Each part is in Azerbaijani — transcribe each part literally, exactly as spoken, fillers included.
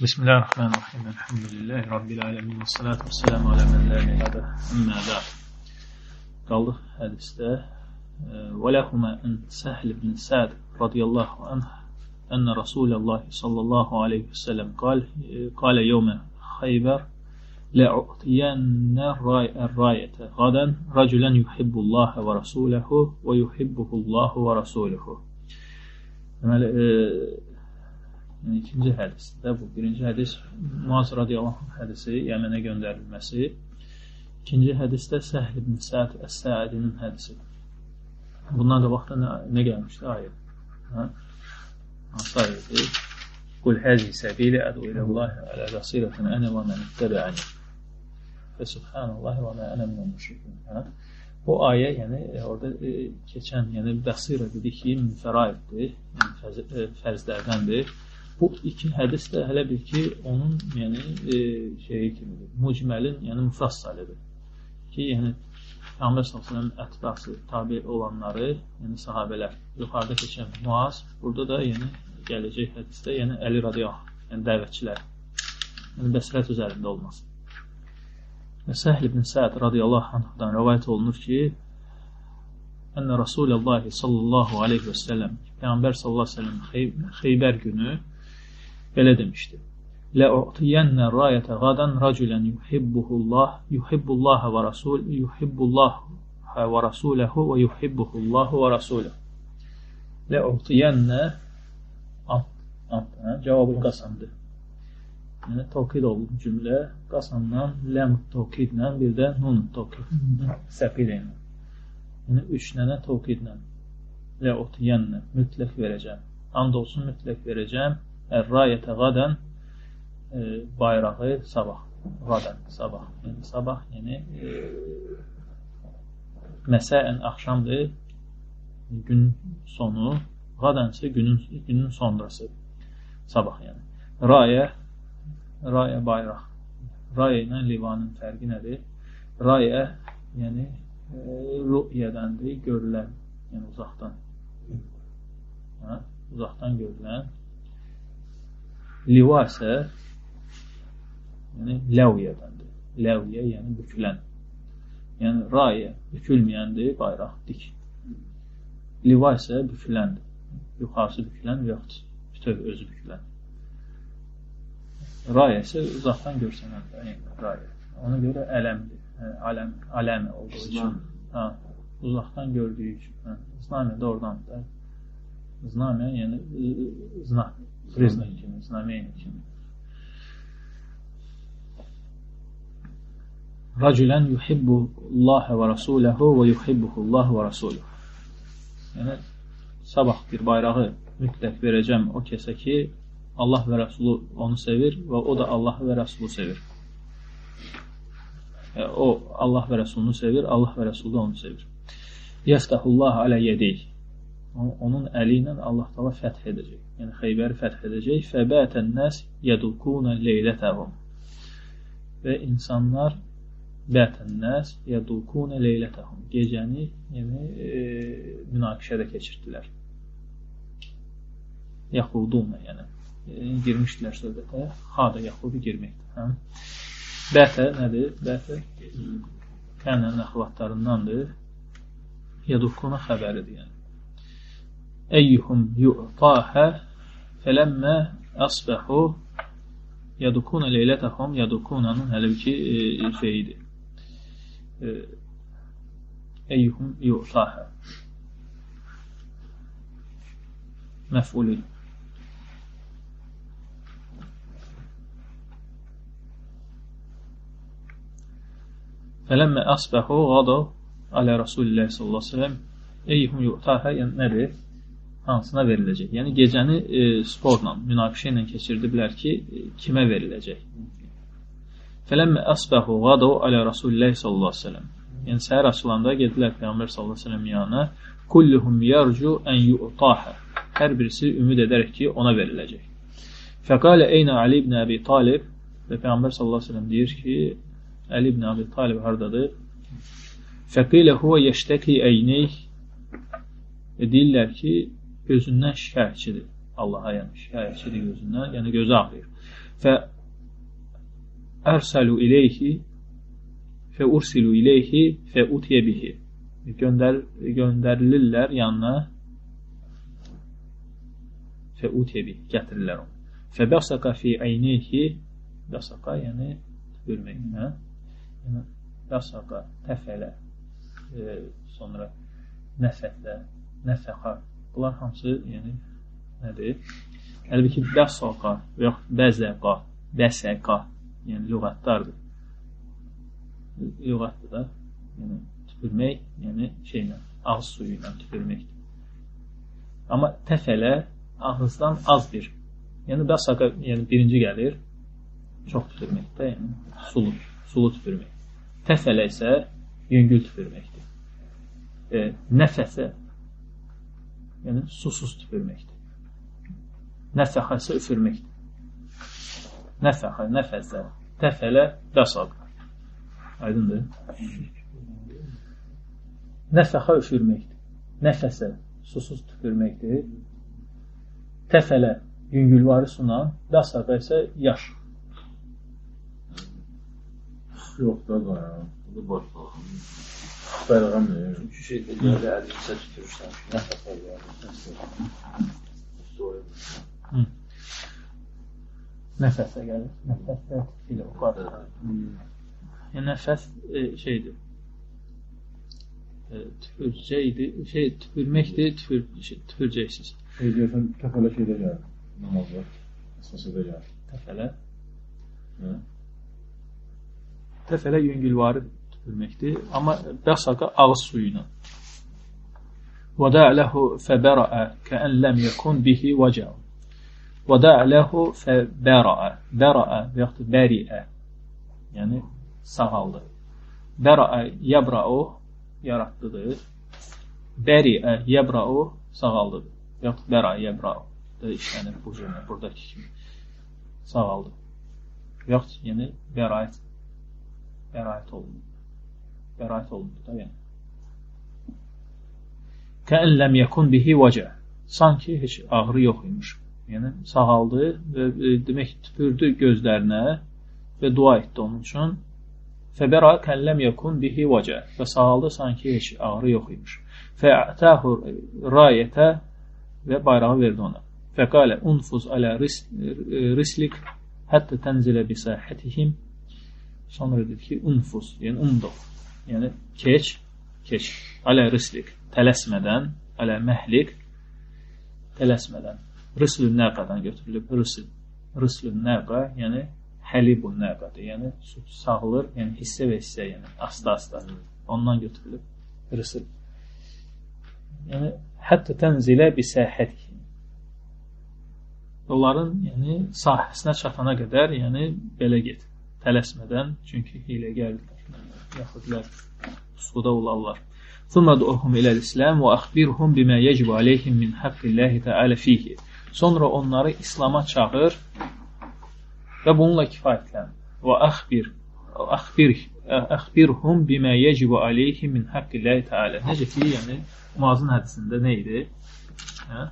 Bismillahirrahmanirrahim. Elhamdülillahi Rabbil alemin. Və salatu və selamu alə mən la ilahe əmmə ba'd. Qaldıq hədisdə. Və ləhumə ən Səhl ibn Səd radiyallahu anh ənə Rasulullah sallallahu aleyhi və səlləm qal, qalə yevmə Xeybər la'utiyannə rayətə qadən rəculən yuhibbullaha və rasuləhu və yuhibbuhullahu və rasuluhu. Deməli, yəni, ikinci hədisdə bu. Birinci hədis Muaz radiyallahu anh hədisi, Yəmənə göndərilməsi. İkinci hədisdə Səhl ibn Səd Əs-Səədinin hədisi. Bundan da vaxtda nə, nə gəlmişdi? Ayət. Hə? Hansı ayədi? Qul həzi səbili ədu iləllahi ələ rəsirətin ənə və mən ittəbə'əni və subhanallahi və mən ənə minə müşrikun. Hə? Bu ayə, yəni, orada e, keçən, yəni, bəsirə dedik ki, müfəraiddir, yəni, fərz, e, fərzlərdəndir. Bu iki hədis də hələ bir ki, onun, yəni, e, şeyi kimidir, mücməlin, yəni, müfassalidir. Ki, yəni, Peyğəmbər sallallahu əleyhi və səlləm ətbası, tabi olanları, yəni, sahabələr, yuxarıda keçən Muaz, burada da, yəni, gələcək hədisdə, yəni, Əli radiyallahu, yəni, dəvətçilər, yəni, bəsirət üzərində olması. Və Səhl ibn Səd radiyallahu anhdan rəvayət olunur ki, ənə Rasulullah sallallahu aleyhi və səlləm, Peyğəmbər sallallahu aleyhi və səlləm Xeybər günü belə demişdi. La'utiyannə rayətə qadan rəculən yuhibbuhullah, yuhibbullaha və rasul, yuhibbullaha və rasuləhu və yuhibbuhullahu və rasuləhu. La'utiyannə ant, ant, hə? Cavabı qasamdır. Yəni, tavkid oldu cümlə, qasamdan, ləmut tavkidlə, bir də nun tavkidlə, səqillə. Yəni, üç nənə tavkidlə. La'utiyannə, mütləq verəcəm. And olsun, mütləq verəcəm. Ər-rayətə qadən, e, bayrağı sabah. Qadən, sabah. Yəni, sabah, yəni, e, məsəən axşamdır, gün sonu, qadənsə günün, günün sonrası. Sabah, yəni. Rayə, rayə bayraq. Rayə ilə livanın fərqi nədir? Rayə, yəni, e, rü'yədəndir, görülən, yəni uzaqdan. Hə? Uzaqdan görülən. Liva isə, yəni, ləvyədəndir. Ləvyə, yəni, bükülən. Yəni, rayə, bükülməyəndir, bayraq, dik. Liva isə büküləndir. Yuxarısı bükülən, yoxdur. Bütöv özü bükülən. Rayə isə uzaqdan görsənəndir, yəni, rayə. Ona görə ələmdir. Hə, aləm, aləmə olduğu üçün. Hə, uzaqdan gördüyü üçün. Hə, znamə də oradandır. Znamə, yəni, znak. Priznaq kimi, znameyni kimi. Rəculən yuhibbullaha və rasuləhu və yuhibbuhullahu və rasuluhu. Yəni, sabah bir bayrağı mütləq verəcəm o kəsə ki, Allah və Rəsulu onu sevir və o da Allah və Rəsulu sevir. Yəni, o, Allah və Rəsulunu sevir, Allah və Rəsulu da onu sevir. Yəftəhullah alə yedeyh. Onun əli ilə Allah təala fəth edəcək. Yəni, Xeybəri fəth edəcək. Fəbətən nəs yədukuna leylətəhum. Və insanlar bətən nəs yədukuna leylətəhum. Gecəni, yəni, e, münaqişədə keçirdilər. Yaxuduna, yəni. E, girmişdilər söhbətə. Xada yaxudu girməkdir. Hə? Bətə nədir? Bətə kənən əxvatlarındandır. Yədukuna xəbəridir, yəni. Eyyuhum yu'tahə fələmmə əsbəhu yədukuna leylətəhum yədukunanın hələ ki e, şeyidir. E, Eyyuhum yu'tahə məf'ulü. Fələmmə əsbəhu qada alə Rasulillah sallallahu aleyhi ve sellem eyyuhum yu'tahə, yəni nədir? Hansına veriləcək. Yəni, gecəni e, sporla, münaqişə ilə keçirdiblər ki, e, kimə veriləcək? Fələmmə əsbəhu qadav alə Rasulillah sallallahu aleyhi ve sellem. Yəni, səhər açılanda gedilər Peyğəmbər sallallahu aleyhi ve sellem yanına. Kulluhum yarcu ən yu'tahə. Hər birisi ümid edərək ki, ona veriləcək. Fəqalə eynə Ali ibn Əbi Talib və Peyğəmbər sallallahu aleyhi ve sellem deyir ki, Ali ibn Əbi Talib hardadır? Fəqilə huvə yəştəki əyneyh. Və deyirlər ki, gözündən şikayətçidir. Allaha yəni şikayətçidir gözündən, yəni gözü ağrıyır. fə ərsəlu ileyhi fə ursilu ileyhi fə utiyə bihi. Göndər, göndərilirlər yanına fə utiyə bihi, gətirirlər onu. Fə bəsəqa fi əyneyhi, bəsəqa yəni tüpürmək, hə? Yəni, bəsəqa, təfələ, e, sonra nəfətlə, nəfəqa, bunlar hamısı yəni nədir? Əlbəttə ki, bəsəqa və yaxud bəzəqa, bəsəqa, yəni lüğətdardır. Lüğətdir da, yəni tüpürmək, yəni şeylə, ağız suyu ilə tüpürməkdir. Amma təfələ ağızdan az bir, yəni bəsəqa, yəni birinci gəlir, çox tüpürməkdə, yəni sulu, sulu tüpürmək. Təfələ isə yüngül tüpürməkdir. E, nəfəsə, yəni susuz tüpürməkdir. Nəfəxə isə üfürməkdir. Nəfəxə, nəfəsə, təfələ, bəsəqa. Aydındır? Nəfəxə üfürməkdir. Nəfəsə, susuz tüpürməkdir. Təfələ, yüngülvarı sunan, bəsəqa isə yaş. Yox da qayan, bu da baş baxın. Bərəğəm nə? Çünki şeydə görə əlinizə tütürürsən, nəfəs alır. Nəfəsə gəlir. Nəfəsə ilə o qadır. Yəni, nəfəs e, şeydir. E, tüpürcəkdir. Şey, tüpürməkdir, tüpür, şey, tüpürcəksiz. Şey deyəsən, təfələ şeydə gəlir. Namazda, əsasıda gəlir. Təfələ? Hə? Təfələ yüngülvarı tüpürməkdir. Amma bəsəqa ağız suyu ilə. وَدَعْ لَهُ فَبَرَأَ كَأَنْ لَمْ يَكُنْ بِهِ وَجَعُ وَدَعْ لَهُ فَبَرَأَ Bəraə və yaxud bəriə, yəni sağaldı. Bəraə yəbra'u yaratdıdır. Bəriə yəbra'u sağaldıdır. Və yaxud bəraə yəbra'u da işlənir bu cürlə, buradakı kimi. Sağaldı. Və yaxud yəni bəraət bəraət olundu. Bəraət olundu da yəni. Kəən ləm yəkun bihi vəcə. Sanki heç ağrı yox imiş. Yəni, sağaldı və e, demək tüpürdü gözlərinə və dua etdi onun üçün. Fəbəra kən ləm yəkun bihi vəcə. Və sağaldı sanki heç ağrı yox imiş. Fəətəhu rayətə və bayrağı verdi ona. Fəqalə unfuz alə ris, rislik həttə tənzilə bisəhətihim. Sonra dedi ki, unfuz, yəni umdov. Yəni, keç, keç. Alə rislik. Tələsmədən, ələ məhlik, tələsmədən. Rıslün nəqadan götürülüb, rısl. Rıslün nəqa, yəni həlibun nəqadır, yəni süt sağılır, yəni hissə və hissə, yəni asta-asta. Ondan götürülüb, rısl. Yəni, hətta tənzilə bisəhədik. Onların, yəni, sahəsinə çatana qədər, yəni, belə get, tələsmədən, çünki hiləgərdirlər, yaxudlər, pusuda olarlar. ثُمَّ دُعُهُمْ إِلَى الْإِسْلَامِ وَأَخْبِرْهُمْ بِمَا يَجِبُ عَلَيْهِمْ مِنْ حَقِّ اللَّهِ تَعَالَى فِيهِ. Sonra onları İslam'a çağır və bununla kifayətlən. وَأَخْبِرْ أَخْبِرْهُمْ بِمَا يَجِبُ عَلَيْهِمْ مِنْ حَقِّ اللَّهِ تَعَالَى. Necə ki, yəni, Muazın hədisində nə idi? Hə?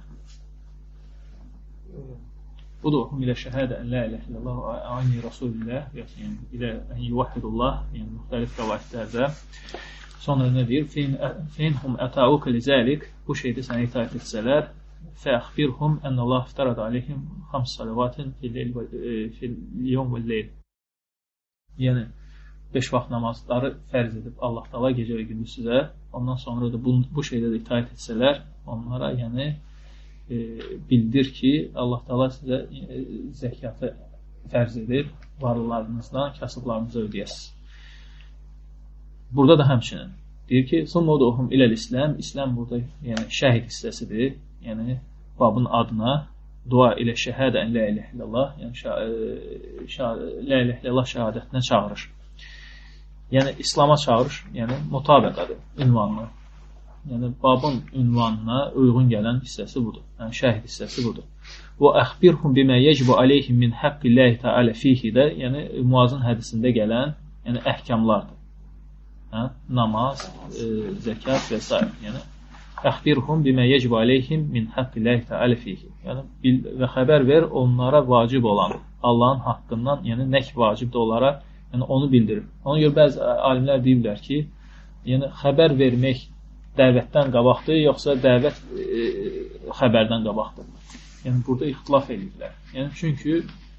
Uduhum ilə şəhədə ən la ilahe illallah və anni rasulillah, yəni ilə ən yuvahhidullah, yəni müxtəlif rəvayətlərdə. Sonra nə deyir? Feinhum ətəuqə lizəlik, bu şeydə sənə itaət etsələr, fəəxbirhum ənəllah iftarad aleyhim xams salavatin fil-yom və leyl. Yəni, beş vaxt namazları fərz edib Allah Taala gecə və gündüz sizə, ondan sonra da bu, bu şeydə də itaət etsələr, onlara yəni e, bildir ki, Allah Taala sizə e, zəkatı fərz edib, varlılarınızdan kasıblarınızı ödəyəsiniz. Burada da həmçinin deyir ki, "Summuduhum iləl-İslam." İslam burada, yəni şəhid hissəsidir. Yəni babın adına dua ilə şəhədə ən la ilahe illallah, yəni şə, şə, la ilahe illallah şəhadətinə çağırır. Yəni İslam'a çağırır, yəni mutabaqadır ünvanına. Yəni babın ünvanına uyğun gələn hissəsi budur. Yəni şəhid hissəsi budur. Və əxbirhum bimə yecibu aleyhim min haqqillahi taala fihi də, yəni Muazın hədisində gələn, yəni əhkamlardır. Hə? Namaz, e, zəkat və s. Yəni əxbirhum bimə yecib aleyhim min haqqillahi təala fihi. Yəni bil və xəbər ver onlara vacib olan Allahın haqqından, yəni nə ki vacibdir onlara, yəni onu bildirir. Ona görə bəzi alimlər deyirlər ki, yəni xəbər vermək dəvətdən qabaqdır, yoxsa dəvət e, xəbərdən qabaqdır. Yəni burada ixtilaf edirlər. Yəni çünki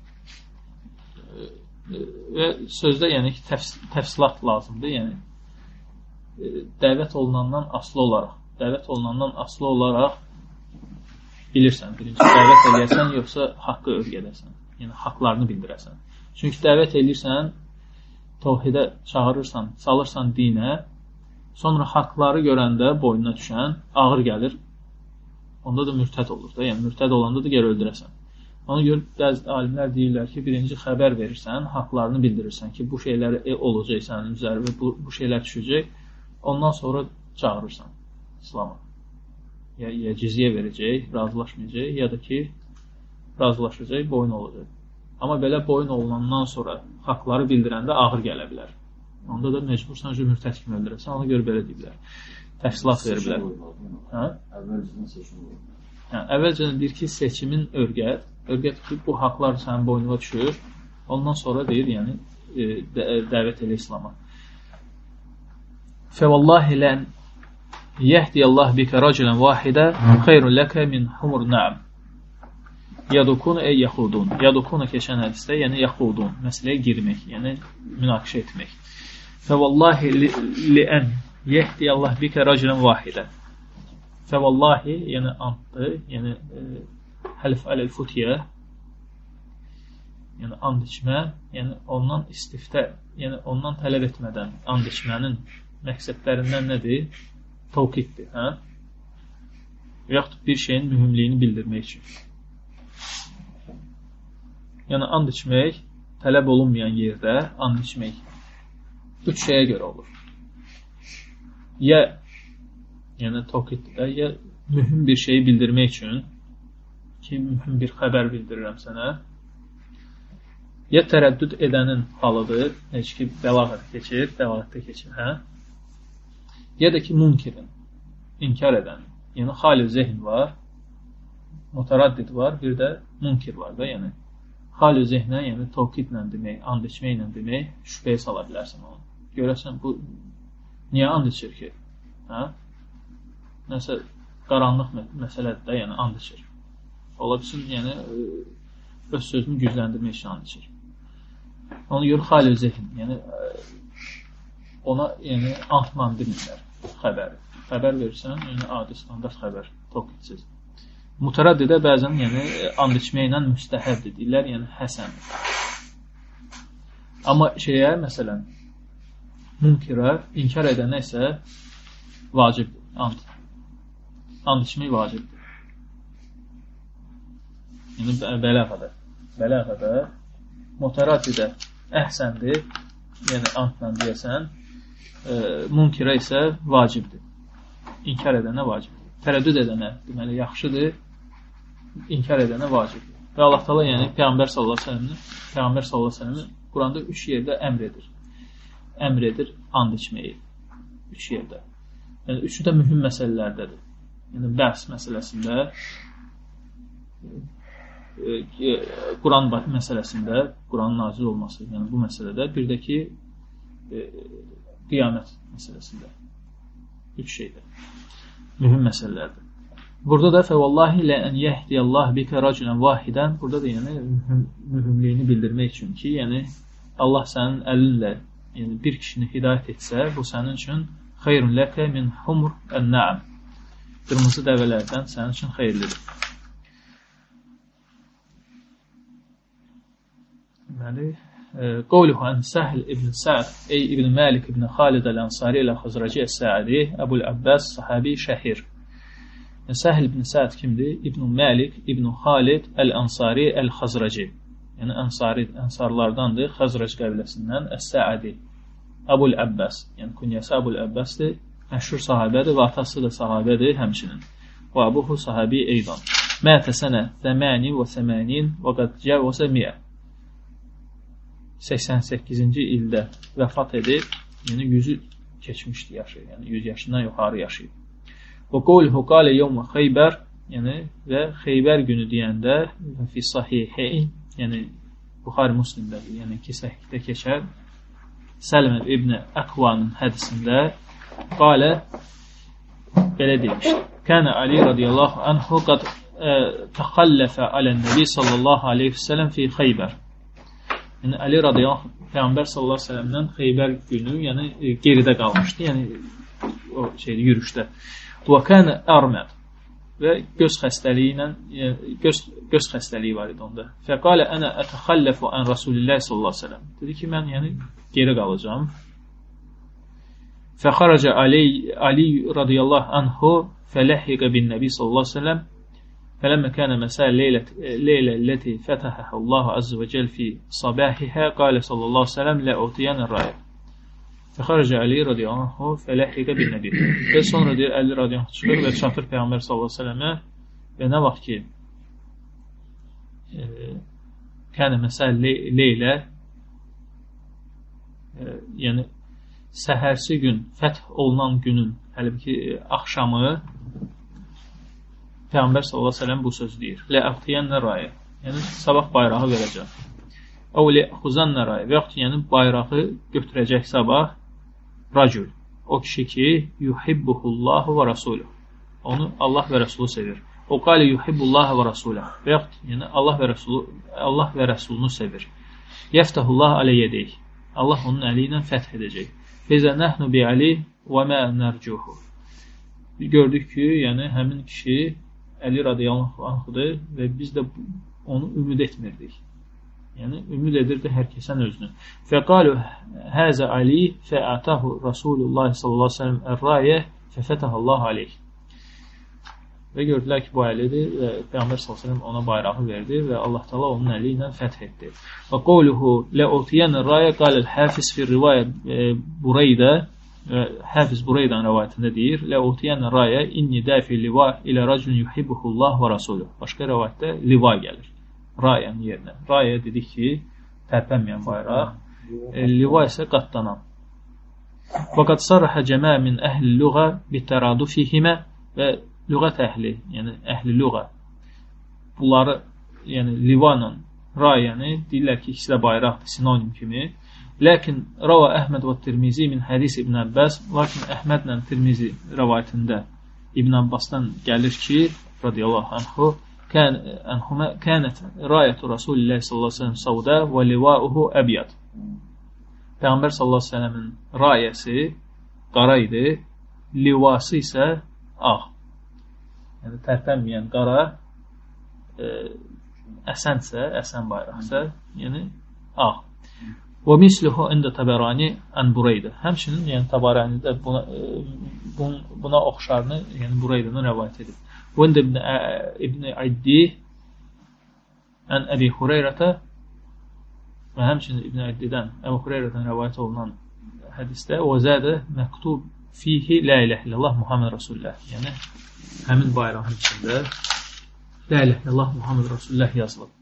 və sözdə yəni ki, təfs təfsilat lazımdır. Yəni e, dəvət olunandan asılı olaraq, dəvət olunandan asılı olaraq bilirsən, birinci dəvət eləyəsən, yoxsa haqqı öyrədəsən. Yəni haqlarını bildirəsən. Çünki dəvət eləyirsən, təvhidə çağırırsan, salırsan dinə, sonra haqları görəndə boynuna düşən ağır gəlir. Onda da mürtəd olur da. Yəni mürtəd olanda da gəl öldürəsən. Ona görə bəzi alimlər deyirlər ki, birinci xəbər verirsən, haqlarını bildirirsən ki, bu şeylər e, olacaq sənin üzərində, bu, bu şeylər düşəcək. Ondan sonra çağırırsan İslam'a. Ya, ya cizyə verəcək, razılaşmayacaq, ya da ki, razılaşacaq, boyun olacaq. Amma belə boyun olunandan sonra haqları bildirəndə ağır gələ bilər. Onda da məcbursan ki, mürtəd kimi öldürəsən, ona görə belə deyirlər. Təfsilat veriblər. Hə? Əvvəlcədən seçim olur. Yəni, əvvəlcədən deyir ki, seçimin örgət, örgət ki, bu haqlar sənin boynuna düşür, ondan sonra deyir, yəni, e, də, dəvət elə İslam'a. Fəvallahi lən yehdiyallah bikə racilən vahidə xeyrun ləkə min humur na'am. Yadukunu ey yaxudun. Yadukunu keçən hədisdə, yəni yaxudun, məsələyə girmək, yəni münaqişə etmək. Fəvallahi lən yehdiyallah bikə racilən vahidə. Fəvallahi, yəni anddır, yəni e, həlif ələl-futiyyə, yəni and içmə, yəni ondan istiftə, yəni ondan tələb etmədən and içmənin məqsədlərindən nədir? Tavqiddir, hə? Yaxud bir şeyin mühümliyini bildirmək üçün. Yəni and içmək, tələb olunmayan yerdə and içmək üç şeyə görə olur. Ya yəni tavqiddə, ya mühüm bir şeyi bildirmək üçün ki, mühüm bir xəbər bildirirəm sənə, ya tərəddüd edənin halıdır, necə ki, bəlağət keçir, bəlağətdə keçir, hə? Ya da ki, münkirin, inkar edən, yəni xali zehn var, mutaraddid var, bir də münkir var da, yəni xali zehnə, yəni tavqidlə demək, and içməklə demək, şübhəyə sala bilərsən onu. Görəsən, bu niyə and içir ki? Hə? Nəsə, qaranlıq məsələdir də, yəni and içir. Ola bilsin, yəni öz sözünü gücləndirmək üçün and içir. Ona görə xali zehn, yəni ona yəni andla bilmirlər xəbəri. Xəbər verirsən, yəni adi standart xəbər, tavqidsiz. Mutaraddidə bəzən yəni and içməklə müstəhəbdir deyirlər, yəni həsən. Amma şeyə, məsələn, münkirə, inkar edənə isə vacibdir, and. And içmək vacibdir. Yəni belə qədər. Belə qədər. Mutaraddidə əhsəndir, yəni andla deyəsən, e, münkirə isə vacibdir. İnkar edənə vacibdir. Tərəddüd edənə, deməli, yaxşıdır, inkar edənə vacibdir. Və Allah Teala, yəni Peyğəmbər sallallahu əleyhi və səlləm, Peyğəmbər sallallahu əleyhi və səlləm Quranda üç yerdə əmr edir. Əmr edir and içməyi. Üç yerdə. Yəni üçü də mühüm məsələlərdədir. Yəni bəs məsələsində, Quran məsələsində, Quranın nazil olması, yəni bu məsələdə, bir də ki, e, qiyamət məsələsində. Üç şeydə. Mühüm məsələlərdir. Burada da fəvallahi lən yehdiyallah bikə racilən vahidən, burada da yəni mühüm, mühümliyini bildirmək üçün ki, yəni Allah sənin əlinlə yəni, bir kişini hidayət etsə, bu sənin üçün xeyrun ləkə min humur ən-na'am. Qırmızı dəvələrdən sənin üçün xeyirlidir. Deməli, qovluhu ən Səhl ibn Səd, ey ibn Məlik ibn Xalid əl-Ənsari əl-Xızraci əs-Səadi, Əbul Əbbas, sahabi şəhir. Səhl ibn Səd kimdir? İbn Məlik ibn Xalid əl-Ənsari əl-Xızraci. Yəni, ənsari, ənsarlardandır, Xızrac qəbiləsindən, əs-Səadi. Əbul Əbbas, yəni künyəsi Əbul Əbbasdır, məşhur sahabədir və atası da sahabədir həmçinin. Və əbuhu sahabi eydan. Mətə sənə səməni və səmənin və qəd cəvəsə miyə. səksən səkkizinci ildə vəfat edib, yəni yüzü keçmişdi yaşı, yəni yüz yaşından yuxarı yaşayıb. Və qawluhu qala yawma Xeybər, yəni və Xeybər günü deyəndə və fi sahihayn, yəni Buxari Müslimdə, yəni ki səhihdə keçər. Səlmə ibn Əqvanın hədisində qala belə demişdir. Kana Ali radiyallahu anhu qad təxallafə alə-nəbi sallallahu aleyhi və səlləm fi Xeybər. Yəni Ali radiyallahu anh, Peyğəmbər sallallahu aleyhi və səlləmdən Xeybər günü, yəni geridə qalmışdı, yəni o şeydə yürüşdə. Və kana ərməd və göz xəstəliyi ilə yəni, göz göz xəstəliyi var idi onda. Fəqalə ana ətəxallafu an Rasulillah sallallahu aleyhi və səlləm. Dedi ki, mən yəni geri qalacağam. Fəxaraca Ali Ali radiyallahu anhu fələhiqə bin Nəbi sallallahu aleyhi və səlləm. فلما كان مساء الليلة, الليلة التي فتحها الله عز وجل في صباحها قال صلى الله عليه وسلم لا أعطيان الراية فخرج علي رضي الله عنه فلحق بالنبي ve sonra diyor Ali radıyallahu anh çıxır və çatır Peyğəmbər sallallahu aleyhi ve sellemə və nə vaxt ki e, kənə məsəl leylə e, yəni səhərsi gün fəth olunan günün hələ ki axşamı Peyğəmbər sallallahu aleyhi ve sellem bu söz deyir. Lə'əqtiyənlə rayə. Yəni, sabah bayrağı verəcəm. Əv lə'xuzənlə rayə. Və yaxud yəni, bayrağı götürəcək sabah racül. O kişi ki, yuhibbuhullahu və rasuluh. Onu Allah və Rasulü sevir. O qali yuhibbullahu və rasulah. Və yaxud yəni, Allah və Rasulü, Allah və Rasulunu sevir. Yəftəhullahu aleyyədeyh. Allah onun əli ilə fəth edəcək. Fezə nəhnu bi ali və mə nərcuhu. Gördük ki, yəni, həmin kişi Əli radiyallahu anhıdır və biz də onu ümid etmirdik. Yəni, ümid edirdi hər kəsən özünü. Fəqalu həzə Ali fəətahu Rasulullah sallallahu aleyhi ve sellem ər-rayə fəfətəhallahu aleyh. Və gördülər ki, bu Əlidir və Peyğəmbər sallallahu aleyhi ve sellem ona bayrağı verdi və Allah Teala onun əli ilə fəth etdi. Və qavluhu lə'utiyən ər-rayə qaləl-həfiz fi rivayə Bureydə Həfiz Bureydən rəvayətində deyir, Lə'utiyən rayə inni dəfi liva ilə racun yuhibbuhullah və rasuluh. Başqa rəvayətdə liva gəlir. Rayənin yerinə. Rayə dedik ki, tərpənməyən bayraq. E, liva isə qatlanan. Fəqad sarrəhə cəmə min əhli lüğə bitəradu fihimə və lüğət əhli, yəni əhli lüğə. Bunları, yəni livanın, rayəni deyirlər ki, ikisi də bayraqdır, sinonim kimi. Lakin rava Əhməd və Tirmizi min hədis İbn Abbas, lakin Əhmədlə Tirmizi rəvayətində İbn Abbasdan gəlir ki, radiyallahu anhu, kənət rayətu Rasulillah sallallahu aleyhi ve sellem savda və livauhu əbiyyad. Peyğəmbər sallallahu aleyhi ve sellemin rayəsi qara idi, livası isə ağ. Yəni tərpənməyən qara, e, əsənsə, əsən bayraqsa, yəni ağ. Və misluhu ində Təbərani ən Bureydə. Həmçinin, yəni Təbəranidə buna, buna, buna oxşarını, yəni Bureydənin rəvayət edib. Və ində İbn, İbn Addi ən Əbi Hureyrətə və həmçinin İbn Addidən, Əbi Hureyrətən rəvayət olunan hədisdə və zədə məktub fihi la ilahe illallah Muhammed Rasulullah. Yəni, həmin bayrağın içində la ilahe illallah Muhammed Rasulullah yazılıb.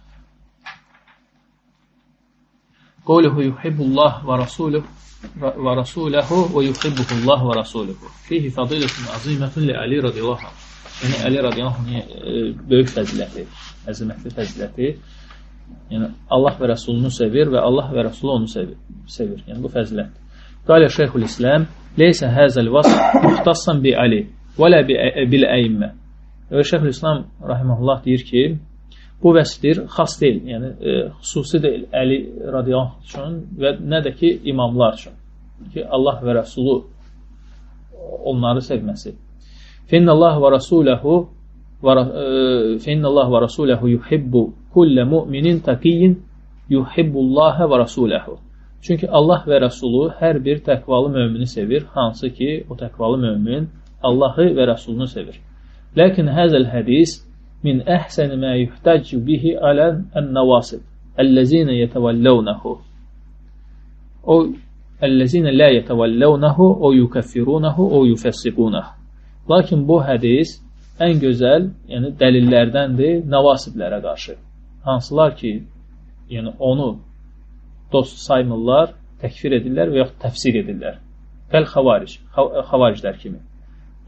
Qawluhu yuhibbullah və rasuluh və rasulahu və yuhibbullah və rasuluhu. Fihi fadilatun azimətun li Ali radiyallahu anh. Yəni, Ali radiyallahu anh böyük fəziləti, əzimətli fəziləti. Yəni, Allah və Rasulunu sevir və Allah və Rasulu onu sevir. sevir. Yəni, bu fəzilətdir. Qalə Şeyhül İslam, leysə həzəl vasf muxtassan bi Ali və lə bil əyimmə. Və Şeyhül İslam rahiməhullah deyir ki, bu vəsfdir, xas deyil, yəni e, xüsusi deyil Əli radiyallahu üçün və nə də ki imamlar üçün ki Allah və Rəsulu onları sevməsi. Fəinnəllah və Rasuləhu Fəinnəllah və Rasuləhu yuhibbu kullə mu'minin taqiyyin yuhibbullaha və Rasuləhu. Çünki Allah və Rəsulu hər bir təqvalı mömini sevir, hansı ki o təqvalı mömin Allahı və Rəsulunu sevir. Lakin həzəl hədis min əhsəni mə yuhtəcü bihi alən ən-nəvasib əlləzinə yətəvəlləvnəhu o əlləzinə lə yətəvəlləvnəhu o yukəffirunəhu o yufəssiqunəhu. Lakin bu hədis ən gözəl, yəni dəlillərdəndir nəvasiblərə qarşı. Hansılar ki, yəni onu dost saymırlar, təkfir edirlər və yaxud təfsir edirlər. Fəl xavaric, xavariclər kimi.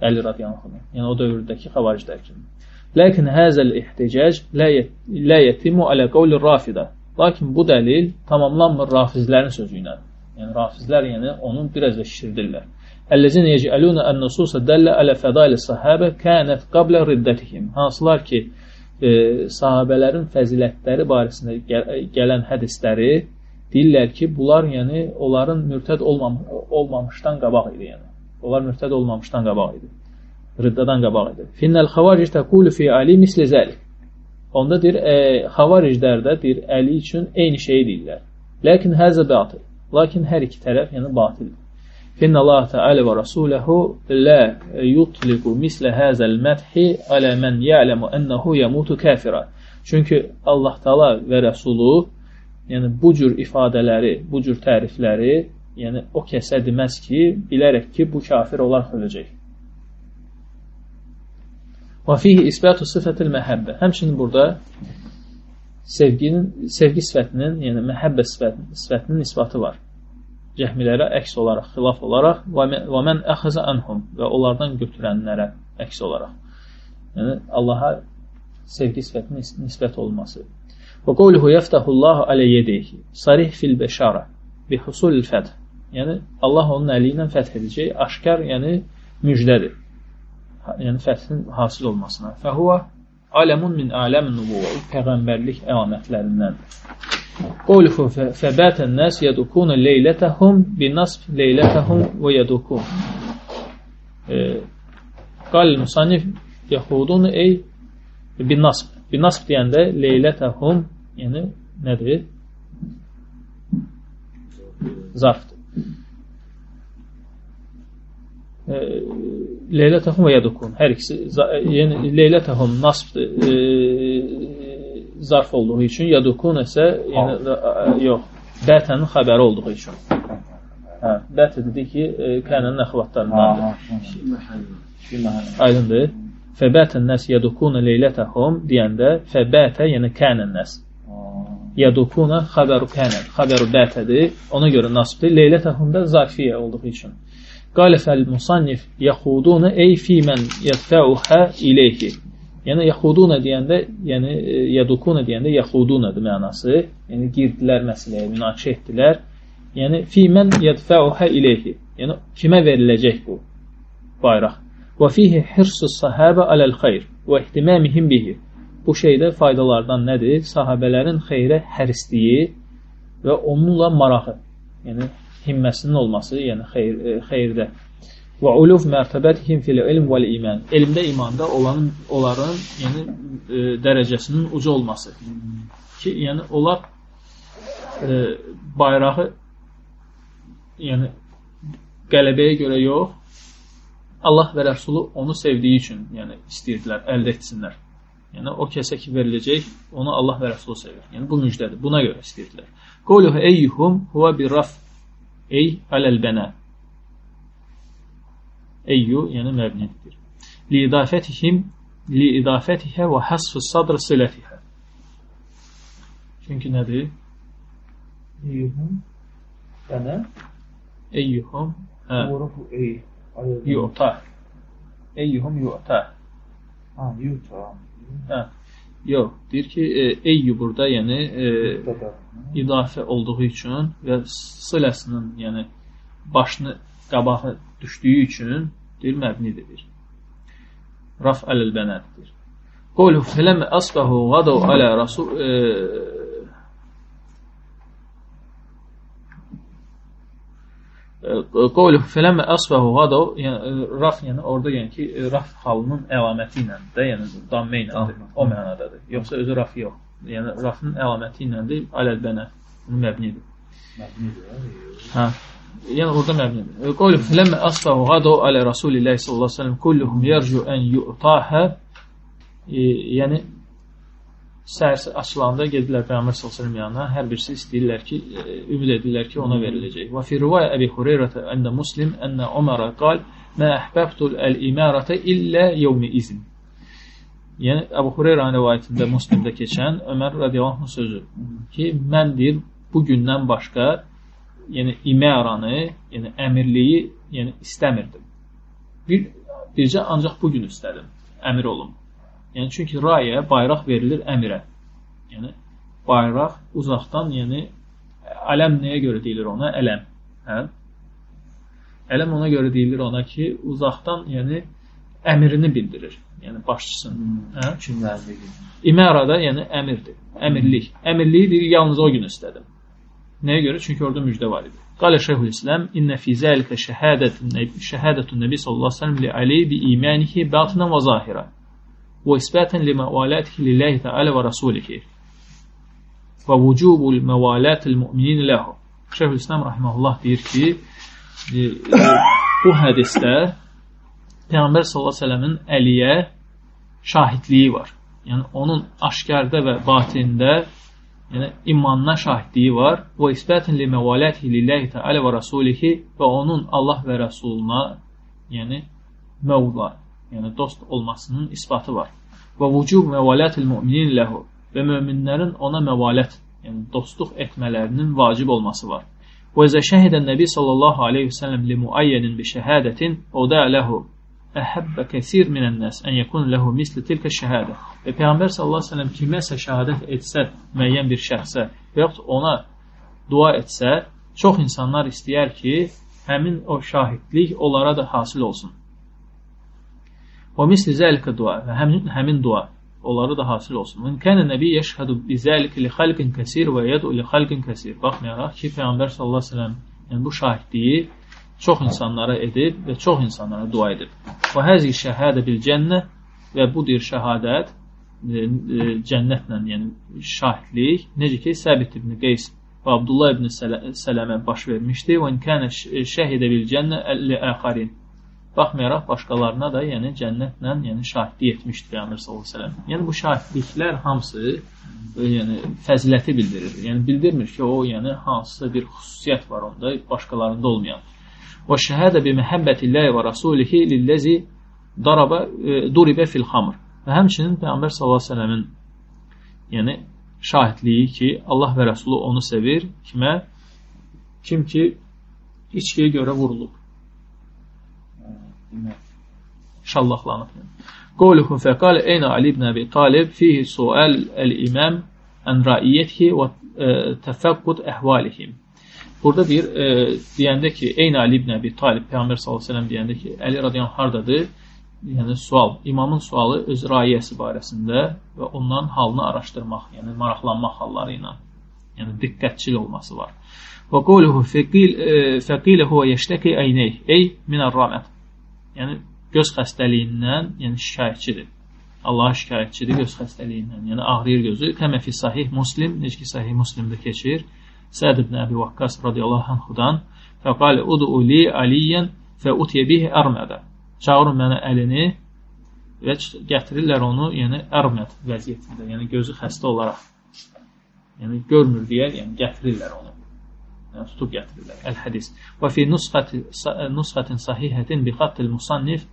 Əli radiyallahu anh. Yəni o dövrdəki xavariclər kimi. Lakin həzəl ihticac la yetimu ala qawli rafida. Lakin bu dəlil tamamlanmır rafizlərin sözü ilə. Yəni rafizlər yəni onu biraz da şişirdirlər. Ellezine yec'aluna en-nusus dalla ala fadail sahabe kanat qabla riddetihim. Hansılar ki e, sahabələrin fəzilətləri barəsində gəl gələn hədisləri deyirlər ki, bunlar yəni onların mürtəd olmam olmamışdan qabaq idi yəni. Onlar mürtəd olmamışdan qabaq idi. Riddadan qabaq idi. Finnal xavaric taqulu fi ali misli zalik. Onda deyir, e, xavariclər də deyir, Əli üçün eyni şeyi deyirlər. Lakin həzə batil. Lakin hər iki tərəf yəni batildir. Finna Allah Teala və Rasuluhu la yutliqu mislə həzəl məthi alə mən ya'lemu ennehu yamutu kafira. Çünki Allah Teala və Rəsulu yəni bu cür ifadələri, bu cür tərifləri yəni o kəsə deməz ki, bilərək ki, bu kafir olaraq öləcək. Və fihi isbatu sifətil məhəbbə. Həmçinin burada sevginin, sevgi sifətinin, yəni məhəbbə sifətinin, sifətinin isbatı var. Cəhmilərə əks olaraq, xilaf olaraq və mən əxəzə ənhum və onlardan götürənlərə əks olaraq. Yəni Allaha sevgi sifətinin nisbət olması. Və qovluhu yəftəhullahu alə yedeyhi sarih fil bəşara bi husulil fəth. Yəni Allah onun əli ilə fəth edəcək, aşkar, yəni müjdədir. Yəni fəthin hasil olmasına. Fəhuvə aləmun min aləmin nübuvə, peyğəmbərlik əlamətlərindəndir. Qovluhu fəbətən nəs yədukunu leylətəhum bi nasb leylətəhum və yədukun. Qal müsanif yəhudunu ey bi nasb. Bi nasb deyəndə leylətəhum, yəni nədir? Zarfdır. Leylətəhum və yədukun. Hər ikisi, yəni leylətəhum nasbdır, e, zarf olduğu üçün, yədukun isə yəni, yox, bətənin xəbəri olduğu üçün. Hə, bətə dedik ki, kənənin əxvatlarındandır. Aydındır. Fəbətən nəs yədukuna leylətəhum deyəndə fəbətə, yəni kənən nəs. Yədukuna xəbəru kənən, xəbəru bətədir, ona görə nasbdır. Leylətəhum da zarfiyyə olduğu üçün. Qalə fəl-musannif yaxuduna ey fīmən yədfəuhə iləyhi. Yəni yaxuduna deyəndə, yəni yədukuna deyəndə yaxudunadır mənası. Yəni girdilər məsələyə, münaqişə etdilər. Yəni fīmən yədfəuhə iləyhi. Yəni kimə veriləcək bu bayraq? Və fihi hirsus sahabə aləl xeyr və ihtimamihim bihi. Bu şeydə faydalardan nədir? Sahabələrin xeyrə hərisliyi və onunla marağı. Yəni himməsinin olması, yəni xeyr, e, xeyirdə. Və uluf mərtəbətihim fil ilm vəl iman. Elmdə, imanda olanın, onların yəni e, dərəcəsinin uca olması. Ki, yəni onlar e, bayrağı yəni qələbəyə görə yox, Allah və Rəsulu onu sevdiyi üçün, yəni istəyirdilər, əldə etsinlər. Yəni o kəsə ki veriləcək, onu Allah və Rəsulu sevir. Yəni bu müjdədir. Buna görə istəyirdilər. Qawluhu eyyuhum huwa birraf ey aləl-bənə. Eyyu, yəni məbnidir. Li-idafətihim li-idafətihə və hasf sadr silətihə. Çünki nədir? Eyyuhum bənə Eyyuhum hə. Uğrufu ey. Yu'ta. Eyyuhum yu'ta. Ha, yu'ta. Hə. Yox, deyir ki, e, eyyu burada, yəni e, idafə olduğu üçün və siləsinin, yəni başını qabağı düşdüyü üçün deyir, məbnidir. Raf ələl-bənəddir. Qawluhu fələmə asbahu qadav alə rasul e, Qawluhu fələmə asbahu qadav, yəni raf, yəni orada yəni ki, raf halının əlaməti ilə də, yəni dammə iləndir, o mənadadır. Yoxsa özü raf yox. Yəni rafın əlaməti iləndir, aləl-bənə, məbnidir. Məbnidir, hə. Yəni orada məbnidir. Qawluhu fələmə asbahu qadav alə Rasulillahi sallallahu aleyhi ve sellem kulluhum yercu ən yu'tahə. Yəni səhər açılanda gedirlər Peyğəmbər sallallahu əleyhi və səlləm yanına, hər birisi istəyirlər ki, ümid edirlər ki, ona veriləcək. Və fi rivayə Əbi Hureyrətə əndə Muslim ənnə Ömərə qal mə əhbəbtul əl-imarətə illə yevmi izin. Yəni Əbu Hureyrənin rivayətində Muslimdə keçən Ömər radiyallahu anh sözü ki, mən deyir, bu gündən başqa yəni imaranı, yəni əmirliyi yəni istəmirdim. Bir bircə ancaq bu gün istədim, əmir olum. Yəni, çünki rayə, bayraq verilir əmirə. Yəni, bayraq uzaqdan, yəni, ələm nəyə görə deyilir ona? Ələm. Hə? Ələm ona görə deyilir ona ki, uzaqdan, yəni, əmirini bildirir. Yəni, başçısını. Hmm. Hə? Kimlərdir? İmərada, yəni, əmirdir. Əmirlik. Əmirliyi deyir, yalnız o gün istədim. Nəyə görə? Çünki orada müjdə var idi. Qalə Şeyhülislam, İnnə fi zəlikə şəhədətun Nəbi sallallahu aleyhi ve sellem li Ali bi imanihi batinən və zahirə və isbətən li məvalətihi lillahi təalə və rasulihi və vücubul məvalətil müminin ləhu. Şeyhülislam rahiməhullah deyir ki, e, e, bu hədisdə Peyğəmbər sallallahu aleyhi ve sellemin Əliyə şahidliyi var. Yəni, onun aşkarda və batində yəni, imanına şahidliyi var. Və isbətən li məvalətihi lillahi təalə və rasulihi və onun Allah və Rəsuluna yəni, məvla, yəni dost olmasının isbatı var. Və vücub məvalətil müminin ləhu və möminlərin ona məvalət, yəni dostluq etmələrinin vacib olması var. Və izə şəhidən Nəbi sallallahu aleyhi və səlləm li muayyənin bi şəhədətin o da ləhu əhəbbə kəsir minən nəs ən yəkun ləhu misli tilkə şəhədə. Və Peyğəmbər sallallahu aleyhi ve sellem kiməsə şəhadət etsə müəyyən bir şəxsə və yaxud ona dua etsə, çox insanlar istəyər ki, həmin o şahidlik onlara da hasil olsun. Və misli zəlikə dua və həmin, həmin dua onlara da hasil olsun. Və kənə nəbi yəşhədu bi zəlikə li xalqin kəsir və yədu li xalqin kəsir. Baxmayaraq ki, Peyğəmbər sallallahu aleyhi ve sellem yəni bu şahidliyi çox insanlara edib və çox insanlara dua edib. Və həzi şəhədə bil cənnə və bu deyir şəhadət e, e, cənnətlə, yəni şahidlik, necə ki, Səbit ibn Qeys və Abdullah ibn Sələmə baş vermişdi. Və inkənə şəhidə bil cənnə əlli əxarin. Baxmayaraq başqalarına da, yəni cənnətlə, yəni şahidlik etmişdi Peyğəmbər sallallahu əleyhi və səlləm. Yəni bu şahidliklər hamısı yəni fəziləti bildirir. Yəni bildirmir ki, o yəni hansısa bir xüsusiyyət var onda, başqalarında olmayan. Və şəhədə bi məhəbbətilləhi və rasulihi lilləzi daraba duribə fil xamr. Və həmçinin Peyğəmbər sallallahu əleyhi və səlləmin yəni şahidliyi ki, Allah və Rəsulu onu sevir. Kimə? Kim ki içkiyə görə vurulub. Şallahlanıb. Qawluhu fəqal eynə Ali ibn Əbi Talib fihi sual el-imam ən raiyyətihi və təfəqqud əhvalihim. Burada deyir, e, deyəndə ki, Eynə Ali ibn Əbi Talib, Peyğəmbər sallallahu əleyhi və səlləm deyəndə ki, Əli radiyallahu hardadır? Yəni sual, imamın sualı öz raiyyəsi barəsində və ondan halını araşdırmaq, yəni maraqlanmaq halları ilə, yəni diqqətçil olması var. Və qawluhu fəqilə huvə yəştəki əynəy, ey minər-ramət. Yəni göz xəstəliyindən, yəni şikayətçidir. Allaha şikayətçidir göz xəstəliyindən, yəni ağrıyır gözü. Kəmə fi sahih Muslim, necə ki sahih Muslimdə keçir. Səd ibn Əbi Vakkas radiyallahu anhudan fəqalə udu li aliyyən fə utiyə bihi ərmədə. Çağırın mənə əlini və gətirirlər onu, yəni ərməd vəziyyətində, yəni gözü xəstə olaraq. Yəni görmür deyə, yəni gətirirlər onu. Yəni tutub gətirirlər. Əl-hədis. Və fi nusxətin sahihətin bi xattil musannif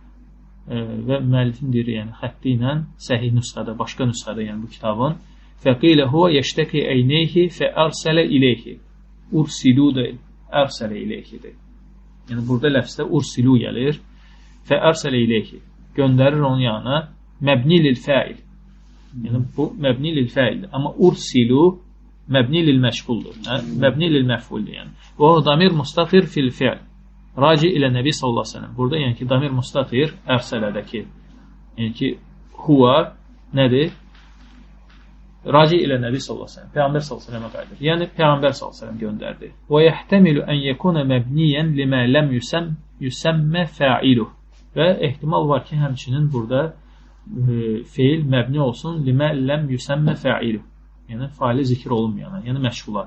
və müəllifin deyir, yəni xətti ilə səhih nüsxədə, başqa nüsxədə, yəni bu kitabın fəqilə huvə yəştəki əynəyhi fə ərsələ iləyhi. Ursilu da ərsələ iləyhidir. Yəni burada ləfsdə ursilu gəlir. Fə ərsələ iləyhi. Göndərir onun yanına məbni lil fəil. Yəni bu məbni lil fəildir. Amma ursilu məbni lil məşğuldur. Məbni lil məf'uldur yəni. Və o damir mustatir fil fi'l. Raci ilə Nəbi sallallahu əleyhi və səlləm. Burada yəni ki damir mustatir ərsələdəki. Yəni ki huwa nədir? Raci ilə Nəbi sallallahu əleyhi və səlləm. Peyğəmbər sallallahu əleyhi və səlləmə qayıdır. Yəni Peyğəmbər sallallahu əleyhi və səlləm göndərdi. Və yəhtəmilu ən yekuna məbniyan limə ləm yusəm yusammə fa'iluh. Və ehtimal var ki, həmçinin burada e, feil məbni olsun limə ləm yusammə fa'iluh. Yəni faili zikr olunmayana, yəni məşğula.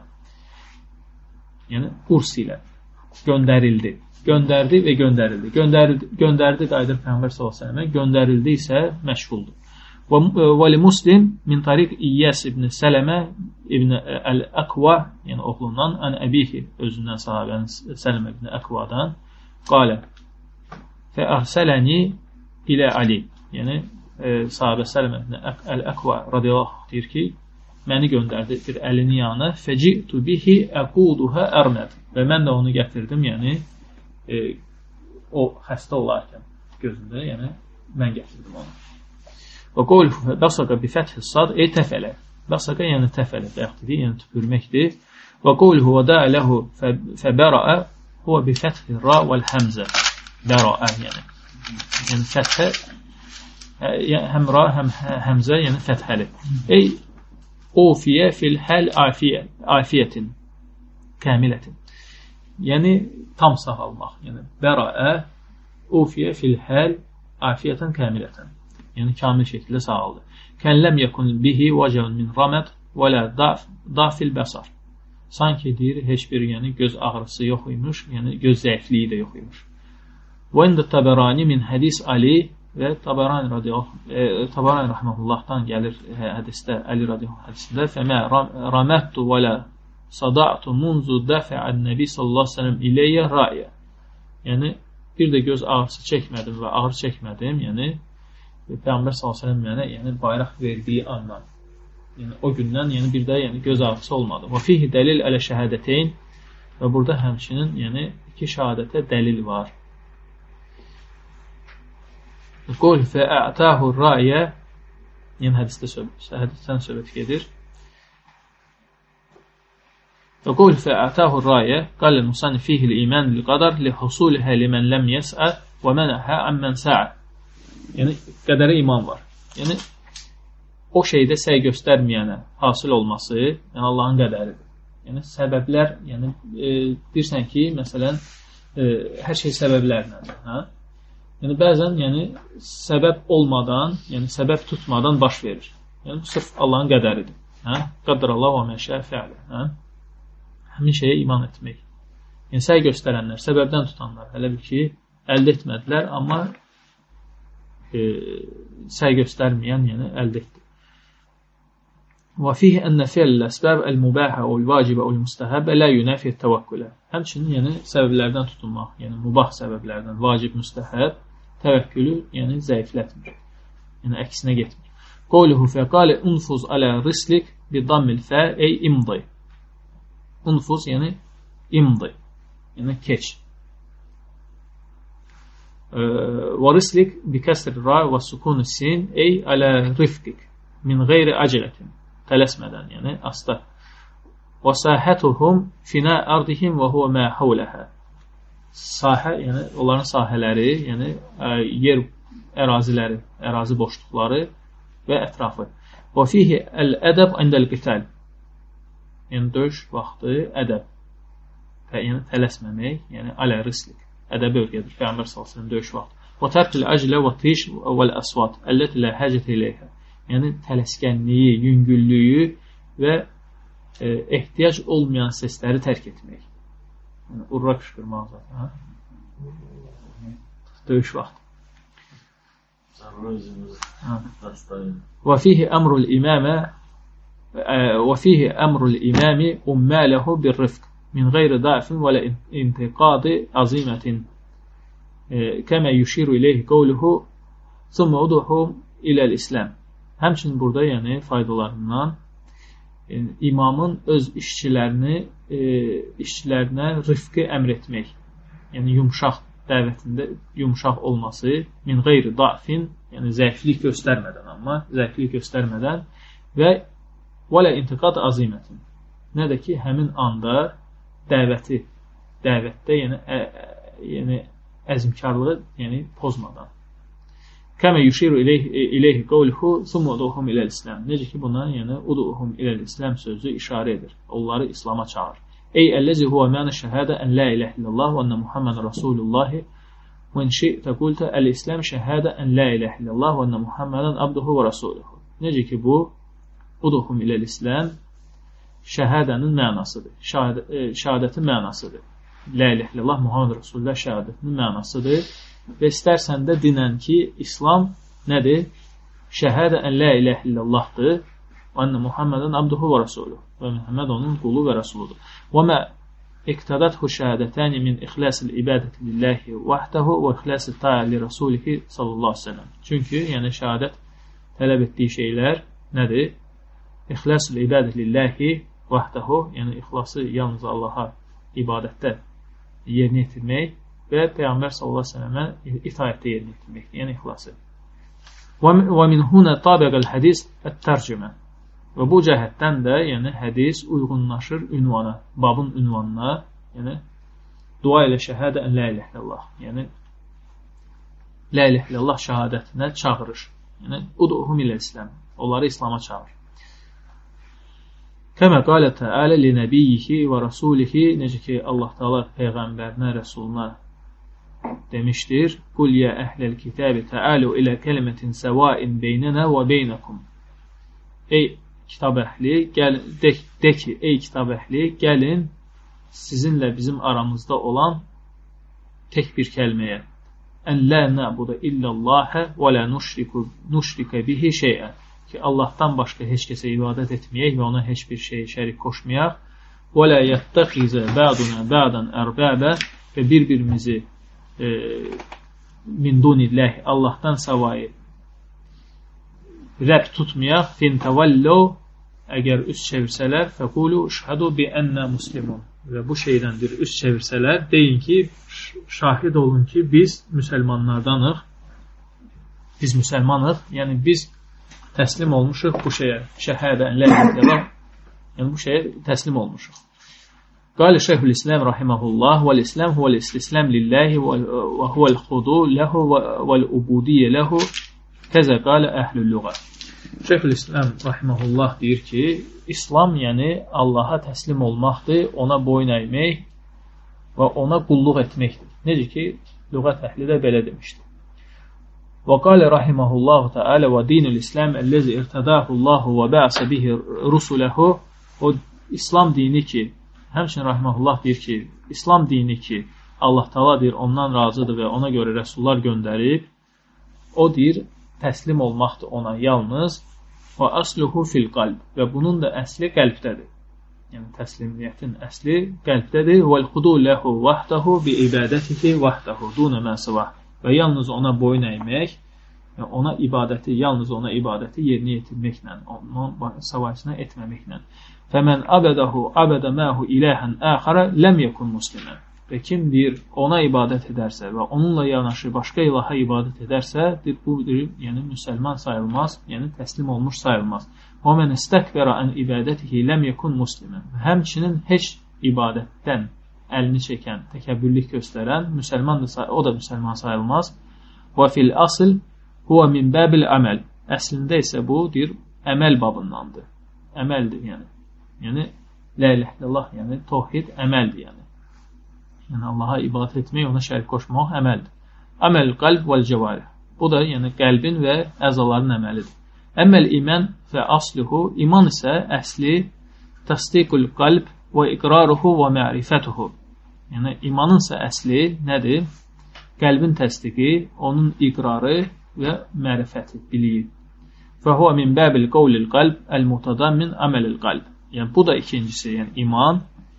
Yəni urs ilə göndərildi. Göndərdi və göndərildi. Göndərildi, göndərdi qayıdır Peyğəmbər sallallahu əleyhi və səlləmə, göndərildi isə məşğuldur. Və li Muslim min tariq İyyəs ibn Sələmə ibn Əl-Əqva, yəni oğlundan, ən əbihi, özündən sahabənin Sələmə ibn Əqvadan, qalə fə ərsələni ilə Ali, yəni e, sahabə Sələmə ibn Əl-Əqva radiyallahu deyir ki, məni göndərdi bir əlini yanına, fəci'tu bihi əquduhə ərməd və mən də onu gətirdim, yəni e, o xəstə olarkən. gözündə, yəni mən gətirdim onu. Və qovluhu bəsaqa bi fəthi sad ey təfələ. Bəsaqa yəni təfələ deyəkdir, yəni tüpürməkdir. Və qovluhu və da'ləhu fəbəraə huwa bi fəthi ra vəl həmzə. Bəraə yəni. Yəni fəthə həm ra həm həmzə yəni fəthəli. Ey ofiyə fil həl afiyə, afiyyətin kəmilətin. Yəni tam sağalmaq. Yəni bəraə ofiyə fil həl afiyyətən kəmilətən. Yəni kamil şəkildə sağaldı. Kəlləm yəkun bihi vəcəun min ramət və lə dafil bəsar. Sanki deyir, heç bir yəni, göz ağrısı yox imiş, yəni göz zəifliyi də yox imiş. Və ində Tabarani min hədis Ali və Tabarani radiyallahu Tabarani rahmetullahdan gəlir hədisdə, Ali radiyallahu hədisində fəmə raməttu və lə sada'tu munzu dəfə'ən nəbi sallallahu aleyhi ve sellem iləyyə rəyə. Yəni, bir də göz ağrısı çəkmədim və ağrı çəkmədim, yəni Peyğəmbər sallallahu əleyhi və səlləm mənə, yəni bayraq verdiyi andan. Yəni o gündən yəni bir də yəni göz ağrısı olmadı. Və fihi dəlil ələ şəhadəteyn və burada həmçinin yəni iki şəhadətə dəlil var. Qul fə'atahu ra'yə yəni hədisdə söhbət, hədisdən söhbət gedir. Və qul fə'atahu ra'yə qal al-musannif fihi al-iman bil-qadar li husulha liman lam yas'a və manaha amman sa'a. Yəni, qədərə iman var. Yəni, o şeydə səy göstərməyənə hasil olması, yəni Allahın qədəridir. Yəni, səbəblər, yəni, e, deyirsən ki, məsələn, e, hər şey səbəblərlədir. Hə? Yəni, bəzən, yəni, səbəb olmadan, yəni, səbəb tutmadan baş verir. Yəni, bu sırf Allahın qədəridir. Hə? Qaddar Allah və məşə fəali. Hə? Həmin şeyə iman etmək. Yəni, səy göstərənlər, səbəbdən tutanlar, hələ bir ki, əldə etmədilər, amma E, səy göstərməyən, yəni əldə etdi. Və fihi ənə fi'l əsbəb əl-mubahə vəl-vacibə vəl-müstəhəbə lə yunafi təvəkkülə. Həmçinin, yəni səbəblərdən tutunmaq, yəni mubah səbəblərdən, vacib, müstəhəb, təvəkkülü, yəni zəiflətmir. Yəni əksinə getmir. Qawluhu fəqalə unfuz alə rislik bi dammil fə ey imdi. Unfuz, yəni imdi. Yəni keç. Və rislik bi kəsr ra və sukun sin ey alə rifqik min qeyri acələtin. Tələsmədən, yəni asta. Və sahətuhum finə ardihim və huvə mə havləhə. Sahə, yəni onların sahələri, yəni yer əraziləri, ərazi boşluqları və ətrafı. Və fihi əl-ədəb əndəl-qital. Yəni döyüş vaxtı ədəb. Yəni tələsməmək, yəni alə rislik. Ədəbi örgədir. Peyğəmbər sallallahu əleyhi və səlləm döyüş vaxtı. Və tərkil əclə və tiş və əsvat əlləti lə həcət eləyhə. Yəni tələskənliyi, yüngüllüyü və e, ehtiyac olmayan səsləri tərk etmək. Yəni urra qışqırmaq zaten. Ha? Döyüş vaxtı. Və fihi əmrul imamə və fihi əmrul imami ummələhu bir rifq. min qeyri da'fin və lə intiqadı azimətin kəmə yuşiru iləyhi qavluhu thumma uduhum iləl-İslam. Həmçinin burada yəni faydalarından yəni, imamın öz işçilərini e, işçilərinə rifqi əmr etmək. Yəni yumşaq dəvətində yumşaq olması min qeyri da'fin yəni zəiflik göstərmədən amma zəiflik göstərmədən və və lə intiqad azimətin. Nə də ki həmin anda dəvəti, dəvətdə yəni, ə, yəni əzmkarlığı yəni pozmadan. Kəmə yuşiru iləyhi qavluhu thumma uduhum iləl-İslam. Necə ki buna yəni uduhum iləl-İslam sözü işarə edir. Onları İslama çağır. Ey əlləzi huvə mənə şəhədə ən la ilahe illallah və ənə Muhammed Rasulullah və ən şi'tə qultə əl-İslam şəhədə ən la ilahe illallah və ənə Muhammeden abduhu və rasuluhu. Necə ki bu uduhum iləl-İslam şəhədənin mənasıdır. Şəhədə, e, şəhədətin mənasıdır. La ilahe illallah Muhammed Rasulullah şəhədətinin mənasıdır. Və istərsən də dinən ki, İslam nədir? Şəhədə ən la ilahe illallahdır. Və ənə Muhammeden abduhu və rasuluhu. Və Muhammed onun qulu və rasuludur. Və mə iqtadəthu şəhədətəni min ixlasil ibadəti lillahi vəhdəhu və ixlasil ta'a li rasulihi sallallahu aleyhi ve sellem. Çünki yəni şəhədət tələb etdiyi şeylər nədir? İxlasil ibadəti lillahi vəhdəhu, yəni ixlası yalnız Allaha ibadətdə yerinə yetirmək və Peyğəmbər sallallahu əleyhi və səlləmə itaətdə yerinə yetirməkdir, yəni ixlası. Və min huna tabiqal hadis at-tərcümə. Və bu cəhətdən də, yəni hədis uyğunlaşır ünvana, babın ünvanına, yəni dua ilə şəhadə ən la ilahe illallah. Yəni la ilahe illallah şəhadətinə çağırış. Yəni uduhum ilə-İslam. Onları İslam'a çağır. Kəmə qalə Teala li nəbiyyihi və rasulihi, necə ki Allah Teala peyğəmbərinə, rəsuluna demişdir: "Qul ya əhləl kitabi ta'alu ilə kelimetin sawain beynənə və beynakum." Ey kitab əhli, gəlin de, de ki, ey kitab əhli, gəlin sizinlə bizim aramızda olan tek bir kəlməyə. Ən la na'budu illallahə və la nuşriku nuşrikə bihi şey'ən. Ki Allahdan başqa heç kəsə ibadət etməyək və ona heç bir şey şərik qoşmayaq. Və la yattəxizə ba'duna ba'dan ərbəbə, və bir-birimizi e, min dunillahi, Allahdan savayı rəbb tutmayaq. Fin təvəlləv, əgər üst çevirsələr, fəqulu şəhədu bi ənnə muslimun. Və bu şeydəndir üst çevirsələr, deyin ki, şahid olun ki, biz müsəlmanlardanıq. Biz müsəlmanıq, yəni biz təslim olmuşuq bu şeyə, şəhədə, lə iləllah, yəni bu şeyə təslim olmuşuq. Qali Şeyhülislam rahiməhullah, vəl-İslam huvəl-İstislam lillahi və huvəl-xudu ləhu vəl-ubudiyyə ləhu, kəzə qali əhlül-lüğə. Şeyhülislam rahiməhullah deyir ki, İslam yəni Allaha təslim olmaqdır, ona boyun əymək və ona qulluq etməkdir. Necə ki, lüğət əhli də belə demişdir. Və qali rahiməhullahu təalə və dinul İslam əlləzi irtədahullahu və bə'sə bihi rusuləhu. O İslam dini ki, həmçinin rahiməhullah deyir ki, İslam dini ki, Allah Taala deyir, ondan razıdır və ona görə rəsullar göndərib, o deyir, təslim olmaqdır ona yalnız və asluhu fil qalb, və bunun da əsli qəlbdədir. Yəni təslimiyyətin əsli qəlbdədir. Vəl-xudu ləhu vahdahu bi ibadətihi vahdahu duna ma siva. Və yalnız ona boyun əymək, yəni ona ibadəti, yalnız ona ibadəti yerinə yetirməklə, onun savayısına etməməklə. Fəmən abədəhu abədə məhu iləhən əxərə ləm yekun muslimən. Və kim deyir, ona ibadət edərsə və onunla yanaşı başqa ilaha ibadət edərsə, bu deyir, yəni müsəlman sayılmaz, yəni təslim olmuş sayılmaz. O mən istəkbərə ən ibadətihi ləm yekun muslimən. Həmçinin heç ibadətdən əlini çəkən, təkəbbürlük göstərən müsəlmandır, o da müsəlman sayılmaz. Və fil asl huwa min babil əməl. Əslində isə bu deyir, əməl babındandır. Əməldir yəni. Yəni la ilahe illallah, yəni təvhid əməldir yəni. Yəni Allaha ibadət etmək, ona şərik qoşmaq əməldir. Əməl qalb vəl cəvarih. Bu da yəni qəlbin və əzaların əməlidir. Əməl iman və asluhu, iman isə əsli təsdiqul qalb və iqraruhu və ma'rifətuhu. Yəni imanın isə əsli nədir? Qəlbin təsdiqi, onun iqrarı və mərifəti, biliyi. Fəhuva min bəbil qavlil qalb əl-mutadammin əməlil qalb. Yəni bu da ikincisi, yəni iman,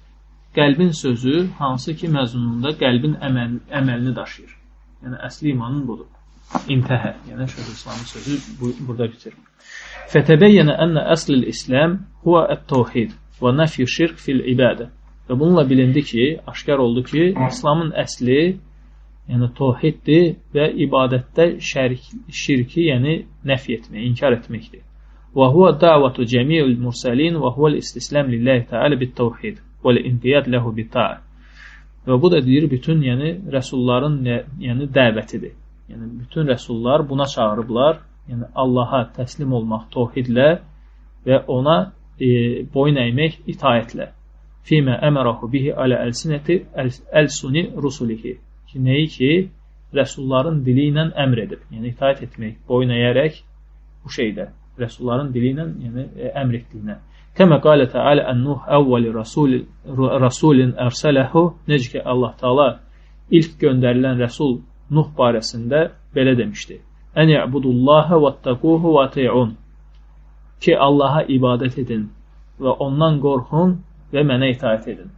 qəlbin sözü, hansı ki məzmununda qəlbin əməl, əməlini daşıyır. Yəni əsli imanın budur. İntəhə, yəni Şeyhülislamın sözü bu, burada bitir. Fətəbəyyənə ənə əslil İslam huvə ət-təvhid və nəfyu şirk fil ibadə. Və bununla bilindi ki, aşkar oldu ki, İslamın əsli, yəni təvhiddir və ibadətdə şərik, şirki, yəni nəfi etmək, inkar etməkdir. Və huvə davatu cəmiyyül mursəlin və huvəl istislam lillahi ta'ala bit-təvhid və l-intiyad ləhu bit-ta'a. Və bu da deyir, bütün yəni rəsulların yəni dəvətidir. Yəni bütün rəsullar buna çağırıblar, yəni Allaha təslim olmaq təvhidlə və ona e, boyun əymək itaətlə. Fīmə əmərahu bihi alə əlsinəti əl-suni rusulihi. Ki, nəyi ki, rəsulların dili ilə əmr edib. Yəni itaət etmək, boyun əyərək bu şeydə, rəsulların dili ilə yəni, əmr etdiyinə. Kəmə qalə təalə ən-Nuh əvvəli rasulin ərsələhu. Necə ki, Allah Taala ilk göndərilən rəsul Nuh barəsində belə demişdi. Ən ya'budullaha vattaquhu və ati'un. Ki, Allaha ibadət edin və ondan qorxun və mənə itaət edin.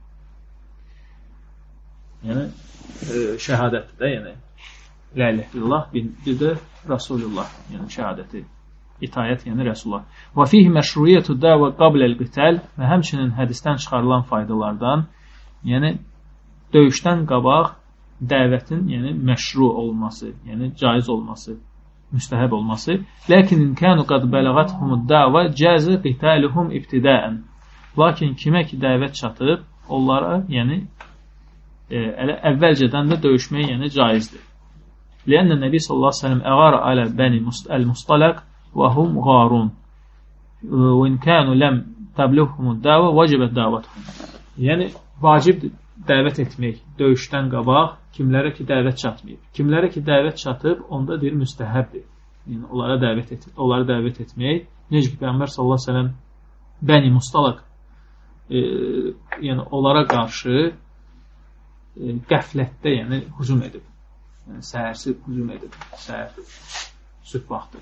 Yəni, şəhadətdir də, yəni, la ilahe illallah, bir də Rasulullah, yəni şəhadəti, itayət, yəni Rasulullah. Və fihi məşruiyyətü dəvə qabləl qitəl və həmçinin hədisdən çıxarılan faydalardan, yəni döyüşdən qabaq dəvətin, yəni məşru olması, yəni caiz olması, müstəhəb olması. Lakin in kanu qad balagathumud da'va jaza qitaluhum ibtida'an. Lakin kimə ki dəvət çatıb, onlara, yəni e, elə əvvəlcədən də döyüşmək, yəni caizdir. Lianna Nəbi sallallahu əleyhi və səlləm əğara alə bəni al-mustalaq və hum gharun. Və in kanu lam tabluhumud da'va vacibət da'vatuhum. Yəni vacibdir dəvət etmək döyüşdən qabaq kimlərə ki dəvət çatmayıb. Kimlərə ki dəvət çatıb, onda deyir müstəhəbdir. Yəni onlara dəvət et, onlara dəvət etmək. Necə ki Peyğəmbər sallallahu əleyhi və səlləm Bəni Mustalaq e, yəni onlara qarşı e, qəflətdə, yəni hücum edib. Yəni səhərsi hücum edib. Səhər sübh vaxtı.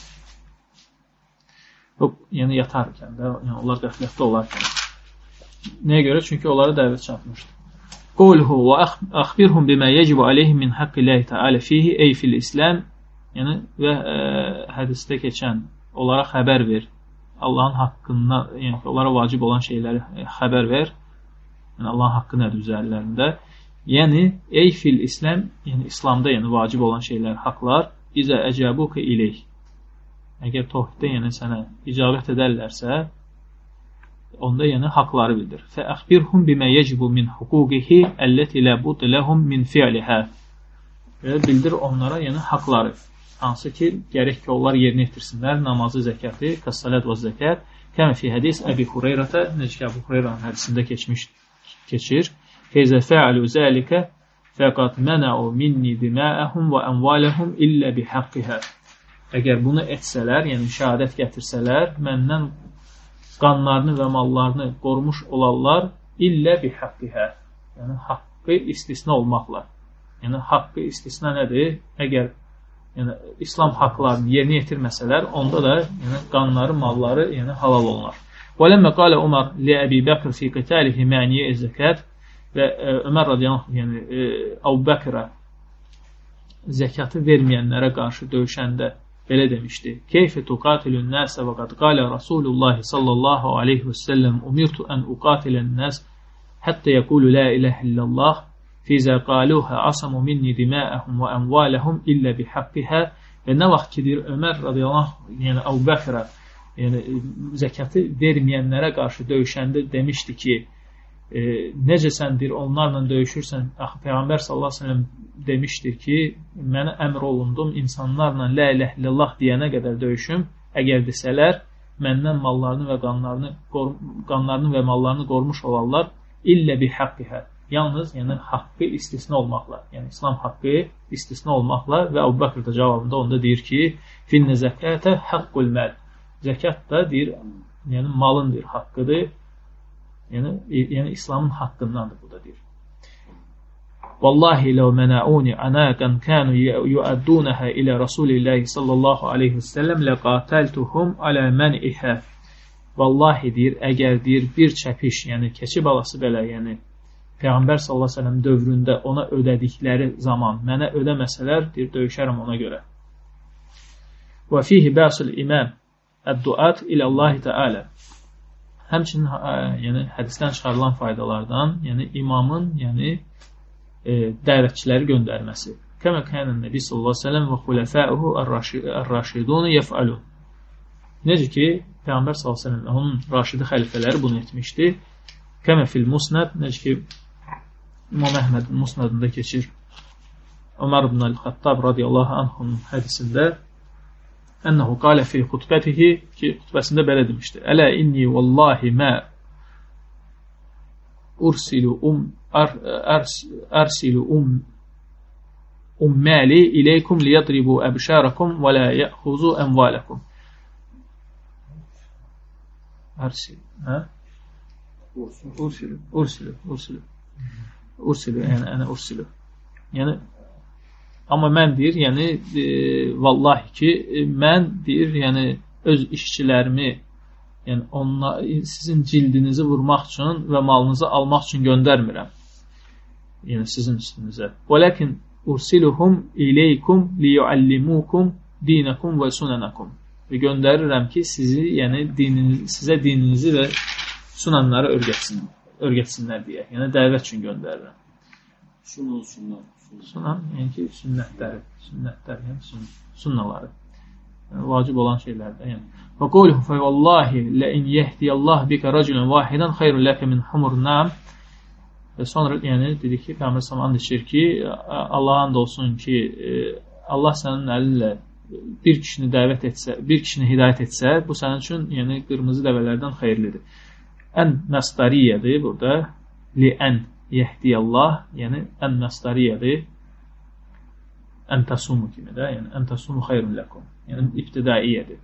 Yox, yəni yatarkən də, yəni onlar qəflətdə olarkən. Nəyə görə? Çünki onlara dəvət çatmışdı. Qulhu və əxbirhum bimə yecibu aleyhim min haqqilləhi təalə fihi ey fil İslam. Yəni və ə, hədisdə keçən onlara xəbər ver. Allahın haqqından, yəni onlara vacib olan şeyləri ə, xəbər ver. Yəni Allahın haqqı nədir üzərlərində? Yəni ey fil İslam, yəni İslamda yəni vacib olan şeylər, haqlar izə əcəbuka ileyh. Əgər tohiddə yəni sənə icabət edərlərsə, onda yəni haqları bildir. Fə əxbirhum bimə yecibu min huquqihi əlləti lə bud ləhum min fi'lihə. Bildir onlara yəni haqları. Hansı ki, gərək ki, onlar yerinə yetirsinlər namazı, zəkatı, kəssalət və zəkət. Kəmə fi hədis Əbi Hureyrətə, necə ki, Əbu Hureyranın hədisində keçmiş, keçir. Feyzə fəalu zəlikə fəqat mənəu minni diməəhum və əmvaləhum illə bihaqqihə. Əgər bunu etsələr, yəni şəhadət gətirsələr, məndən qanlarını və mallarını qorumuş olarlar illə bihaqqihə. Yəni haqqı istisna olmaqla. Yəni haqqı istisna nədir? Əgər yəni İslam haqlarını yerinə yetirməsələr, onda da yəni qanları, malları yəni halal olunur. Və ləmmə qalə Umar li Əbi Bəkr fi qitalihi məniyə zəkat və Ömər radiyallahu anh, yəni Əbu Bəkrə zəkatı verməyənlərə qarşı döyüşəndə belə demişdi. Keyfə tuqatilun nəsə və qad qalə Rasulullah sallallahu aleyhi və səlləm umirtu ən uqatilən nəs həttə yəqulu la iləhə illallah fizə qaluhə asamu minni diməəhum və əmvaləhum illə bihəqqihə. Və nə vaxt ki, deyir Ömər radiyallahu, yəni Əbu Bəkrə yəni, zəkatı verməyənlərə qarşı döyüşəndə demişdi ki, e, necə sən deyir, onlarla döyüşürsən, axı Peyğəmbər sallallahu aleyhi ve sellem demişdir ki, mənə əmr olundum insanlarla la iləhə illallah deyənə qədər döyüşüm. Əgər desələr, məndən mallarını və qanlarını, qanlarını və mallarını qormuş olarlar illə bihəqqihə. Yalnız yəni haqqı istisna olmaqla, yəni İslam haqqı istisna olmaqla və Əbu Bəkr də cavabında onda deyir ki, finnə zəkətə haqqul məl. Zəkat da deyir, yəni malındır, haqqıdır. Yəni, yəni İslamın haqqındandır bu da deyir. Vallahi ləv mənəuni anaqan kanu yuəddunəhə ilə Rasulillahi sallallahu aleyhi və səlləm ləqatəltuhum alə mənihə. Vallahi deyir, əgər deyir bir çəpiş, yəni keçi balası belə, yəni Peyğəmbər sallallahu aleyhi və səlləm dövründə ona ödədikləri zaman mənə ödəməsələr, deyir, döyüşərəm ona görə. Və fihi bəsul imam əd-duat ilə Allahi Teala. Həmçinin yəni, hədisdən çıxarılan faydalardan, yəni imamın yəni, e, dəvətçiləri göndərməsi. Kəmə kənən Nəbi sallallahu aleyhi və səlləm və xulafəuhu ər-raşidun yəf'alun. Necə ki, Peyğəmbər sallallahu aleyhi və səlləm onun raşidi xəlifələri bunu etmişdi. Kəmə fil musnad, necə ki, İmam Əhmədin musnadında keçir. Ömər ibn el-Xattab radiyallahu anhunun hədisində ənəhu qalə fi xutbətihi ki, xutbəsində belə demişdir. Ələ inni vallahi mə ursilu um ərsilu um umməli iləykum liyadribu əbşarakum və lə yəxuzu əmvalakum. Ərsil, hə? Ursilu, ursilu, ursilu. Ursilu, yəni ənə ursilu. Yəni amma mən deyir, yəni e, vallahi ki, e, mən deyir, yəni öz işçilərimi, yəni onla, sizin cildinizi vurmaq üçün və malınızı almaq üçün göndərmirəm. Yəni sizin üstünüzə. Və lakin ursiluhum ileykum liyuallimukum dinakum və sunanakum. Və göndərirəm ki, sizi, yəni dininiz, sizə dininizi və sunanları öyrətsin, öyrətsinlər deyə. Yəni dəvət üçün göndərirəm. Sunun, sunun. Sunan, yəni ki, sünnətləri, sünnətlər, yəni sünn sunnaları. Yəni, vacib olan şeylərdir. Yəni. Və quluhu fe vallahi la in yehdiyallah bika raculan wahidan xeyrun laka min humur nam. Və sonra yəni dedi ki, Peyğəmbər sallallahu əleyhi və səlləm and içir ki, Allaha and olsun ki, Allah sənin əlinlə bir kişini dəvət etsə, bir kişini hidayət etsə, bu sənin üçün yəni qırmızı dəvələrdən xeyirlidir. Ən məsdariyyədir burada. Li ən yehdiyallah, yəni ən məsdariyyədir. Ən tasumu kimi də, yəni ən tasumu xeyrun lakum. Yəni ibtidaiyədir.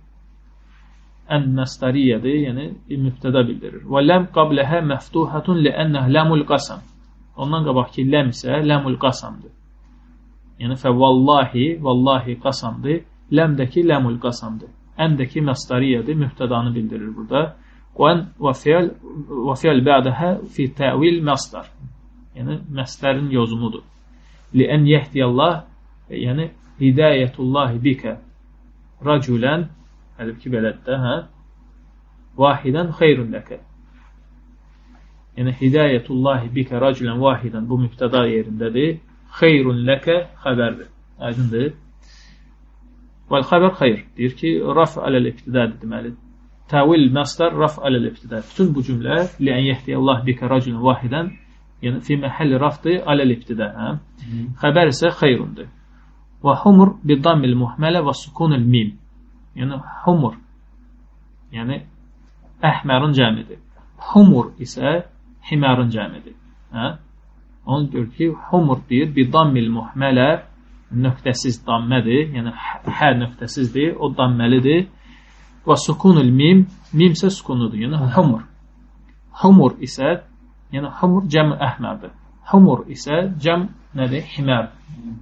Ən məsdariyyədir, yəni mübtəda bildirir. Və ləm qabləhə məftuhatun li'ənnəh ləmul qasam. Ondan qabaqki ləm isə ləmul qasamdır. Yəni fə vallahi, vallahi qasamdır. Ləmdəki ləmul qasamdır. Əndəki məsdariyyədir, mübtədanı bildirir burada. Və fi'l ba'dəhə fi təvil məsdar. Yəni məsdərin yozumudur. Li'ən yehdiyallah, yəni hidayətullahi bikə raculən, həlif ki belədir də, hə? Vahidən xeyrun ləkə. Yəni hidayətullahi bikə raculən vahidən bu mübtəda yerindədir. Xeyrun ləkə xəbərdir. Aydındır. Vəl xəbər xeyr. Deyir ki, raf aləl-ibtidadır deməli. Təvil məsdar raf aləl-ibtidad. Bütün bu cümlə li'ən yehdiyallah bikə raculən vahidən, yəni fi məhəlli rafdır aləl-ibtida. Hə? Xəbər isə xeyrundur. Və humur bidammil muhmələ və sukunul mim. Yəni humur, yəni əhmərun cəmidir. Humur isə himərun cəmidir. Hə? Onu gör ki, humur deyir, bidammil muhmələ nöqtəsiz dammədir, yəni hə nöqtəsizdir, o damməlidir. Və sukunul mim, mim isə sukunudur, yəni humur. Humur isə, yəni humur cəm əhmərdir. Humur isə cəm nədir? Himər.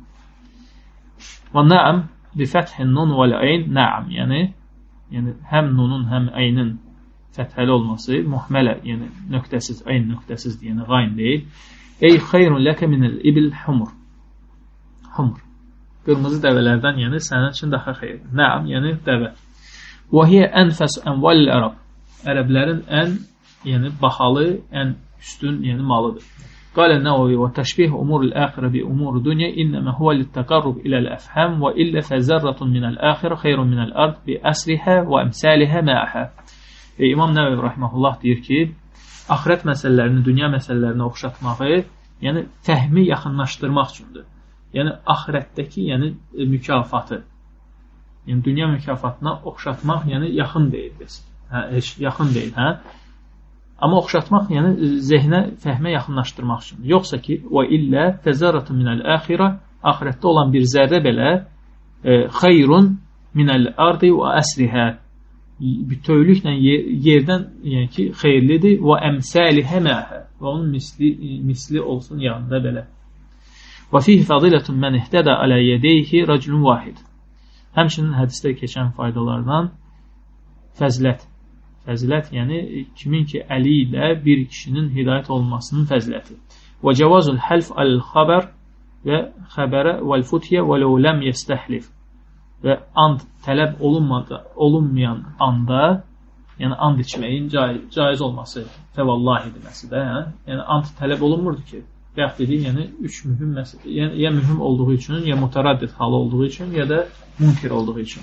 Və naam bi fəthin nun və əyn naam, yəni yəni həm nunun həm əynin fəthəli olması muhmələ, yəni nöqtəsiz, əyn nöqtəsiz, yəni qayn deyil. Ey xeyrun ləkə minəl ibil humur. Humur. Qırmızı dəvələrdən, yəni sənin üçün daha xeyir. Naam, yəni dəvə. Və hiyə ənfəs ənvəl ərəb. Ərəblərin ən, yəni baxalı, ən üstün, yəni malıdır. قال النووي وتشبيه أمور الآخرة بأمور الدنيا إنما هو للتقرب إلى الأفهام وإلا فذرة من الآخرة خير من الأرض بأسرها وأمثالها معها. İmam Nəvəvi rahimehullah deyir ki, axirət məsələlərini dünya məsələlərinə oxşatmağı, yəni fəhmi yaxınlaşdırmaq üçündür. Yəni axirətdəki, yəni mükafatı, yəni dünya mükafatına oxşatmaq, yəni yaxın deyil. Hə, heç yaxın deyil, hə? Amma oxşatmaq, yəni zehnə, fəhmə yaxınlaşdırmaq üçün. Yoxsa ki, və illə fəzərratun minəl-əxirə, axirətdə olan bir zərrə belə e, xeyrun minəl-ardi və əsrihə, bütövlüklə yerdən, yəni ki, xeyirlidir və əmsəlihə məhə, və onun misli, misli olsun yanında belə. Və fihi fədilətun mən ihtədə alə yədeyhi rəculun vahid. Həmçinin hədisdə keçən faydalardan fəzilət. Fəzilət, yəni kimin ki əli ilə bir kişinin hidayət olmasının fəziləti. Və cəvazul həlf əl-xəbər və xəbərə vəl-futyə və ləu ləm yəstəhlif. Və and tələb olunmadı, olunmayan anda, yəni and içməyin caiz, caiz olması, fəvallahi deməsi də, hə? Yəni and tələb olunmurdu ki, bəx dedik, yəni üç mühüm məsələ, yəni ya mühüm olduğu üçün, ya mutaraddid halı olduğu üçün, ya da münkir olduğu üçün.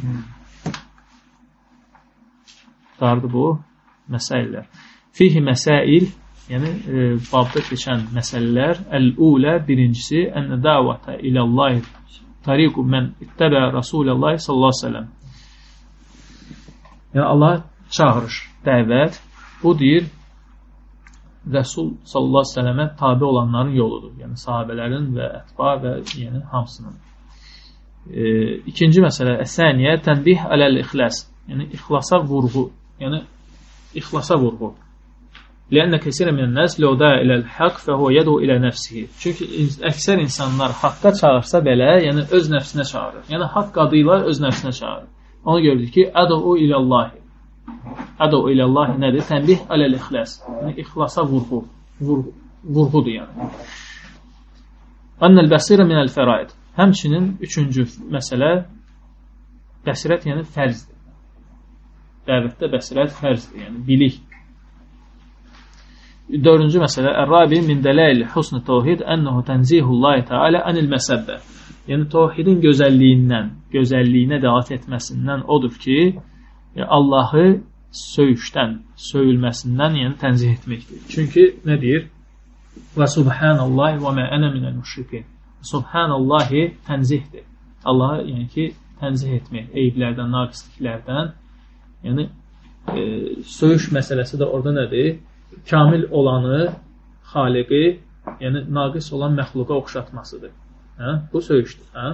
Dardı bu məsələlər. Fihi məsail, yəni e, babda keçən məsələlər. Əl-ulə, birincisi, ən-nə davətə iləllahi tariqu mən ittəbə Rasuləllahi sallallahu aleyhi ve sellem. Yəni Allah çağırış, dəvət, bu deyir Rəsul sallallahu aleyhi ve sellemə tabi olanların yoludur. Yəni sahabələrin və ətba və yəni hamısının. E, ikinci məsələ, əsəniyə tənbih aləl-ixlas, yəni ixlasa vurğu. Yəni, ixlasa vurğu. Lənnə kəsirə minən nəs ləudə iləl-həq fəhə yədu ilə nəfsihi. Çünki əksər insanlar haqqa çağırsa belə, yəni öz nəfsinə çağırır. Yəni, haqq adıyla öz nəfsinə çağırır. Onu gördük ki, ədu iləllahi. Ədu iləllahi nədir? Tənbih aləl-ixlas. Yəni, ixlasa vurğu. Vurğu. Vurğudur, yəni. Ənəl-bəsirə minəl-fəraid. Həmçinin üçüncü məsələ, bəsirət, yəni fərzdir. Dəvətdə bəsirət fərzdir, yəni bilik. Dördüncü məsələ, Ər-Rabi min dələil husn-i təvhid ənəhu tənzihullahi təala anil məsəbbə. Yəni təvhidin gözəlliyindən, gözəlliyinə dəlalət etməsindən odur ki, Allahı söyüşdən, söyülməsindən, yəni tənzih etməkdir. Çünki nə deyir? Və subhanallahi və mə ənə minəl müşrikin. Subhanallahi tənzihdir. Allahı, yəni ki, tənzih etmək, eyiblərdən, naqisliklərdən. Yəni e, söyüş məsələsi də orada nədir? Kamil olanı, xaliqi, yəni naqis olan məxluqa oxşatmasıdır. Hə? Bu söyüşdür. Hə?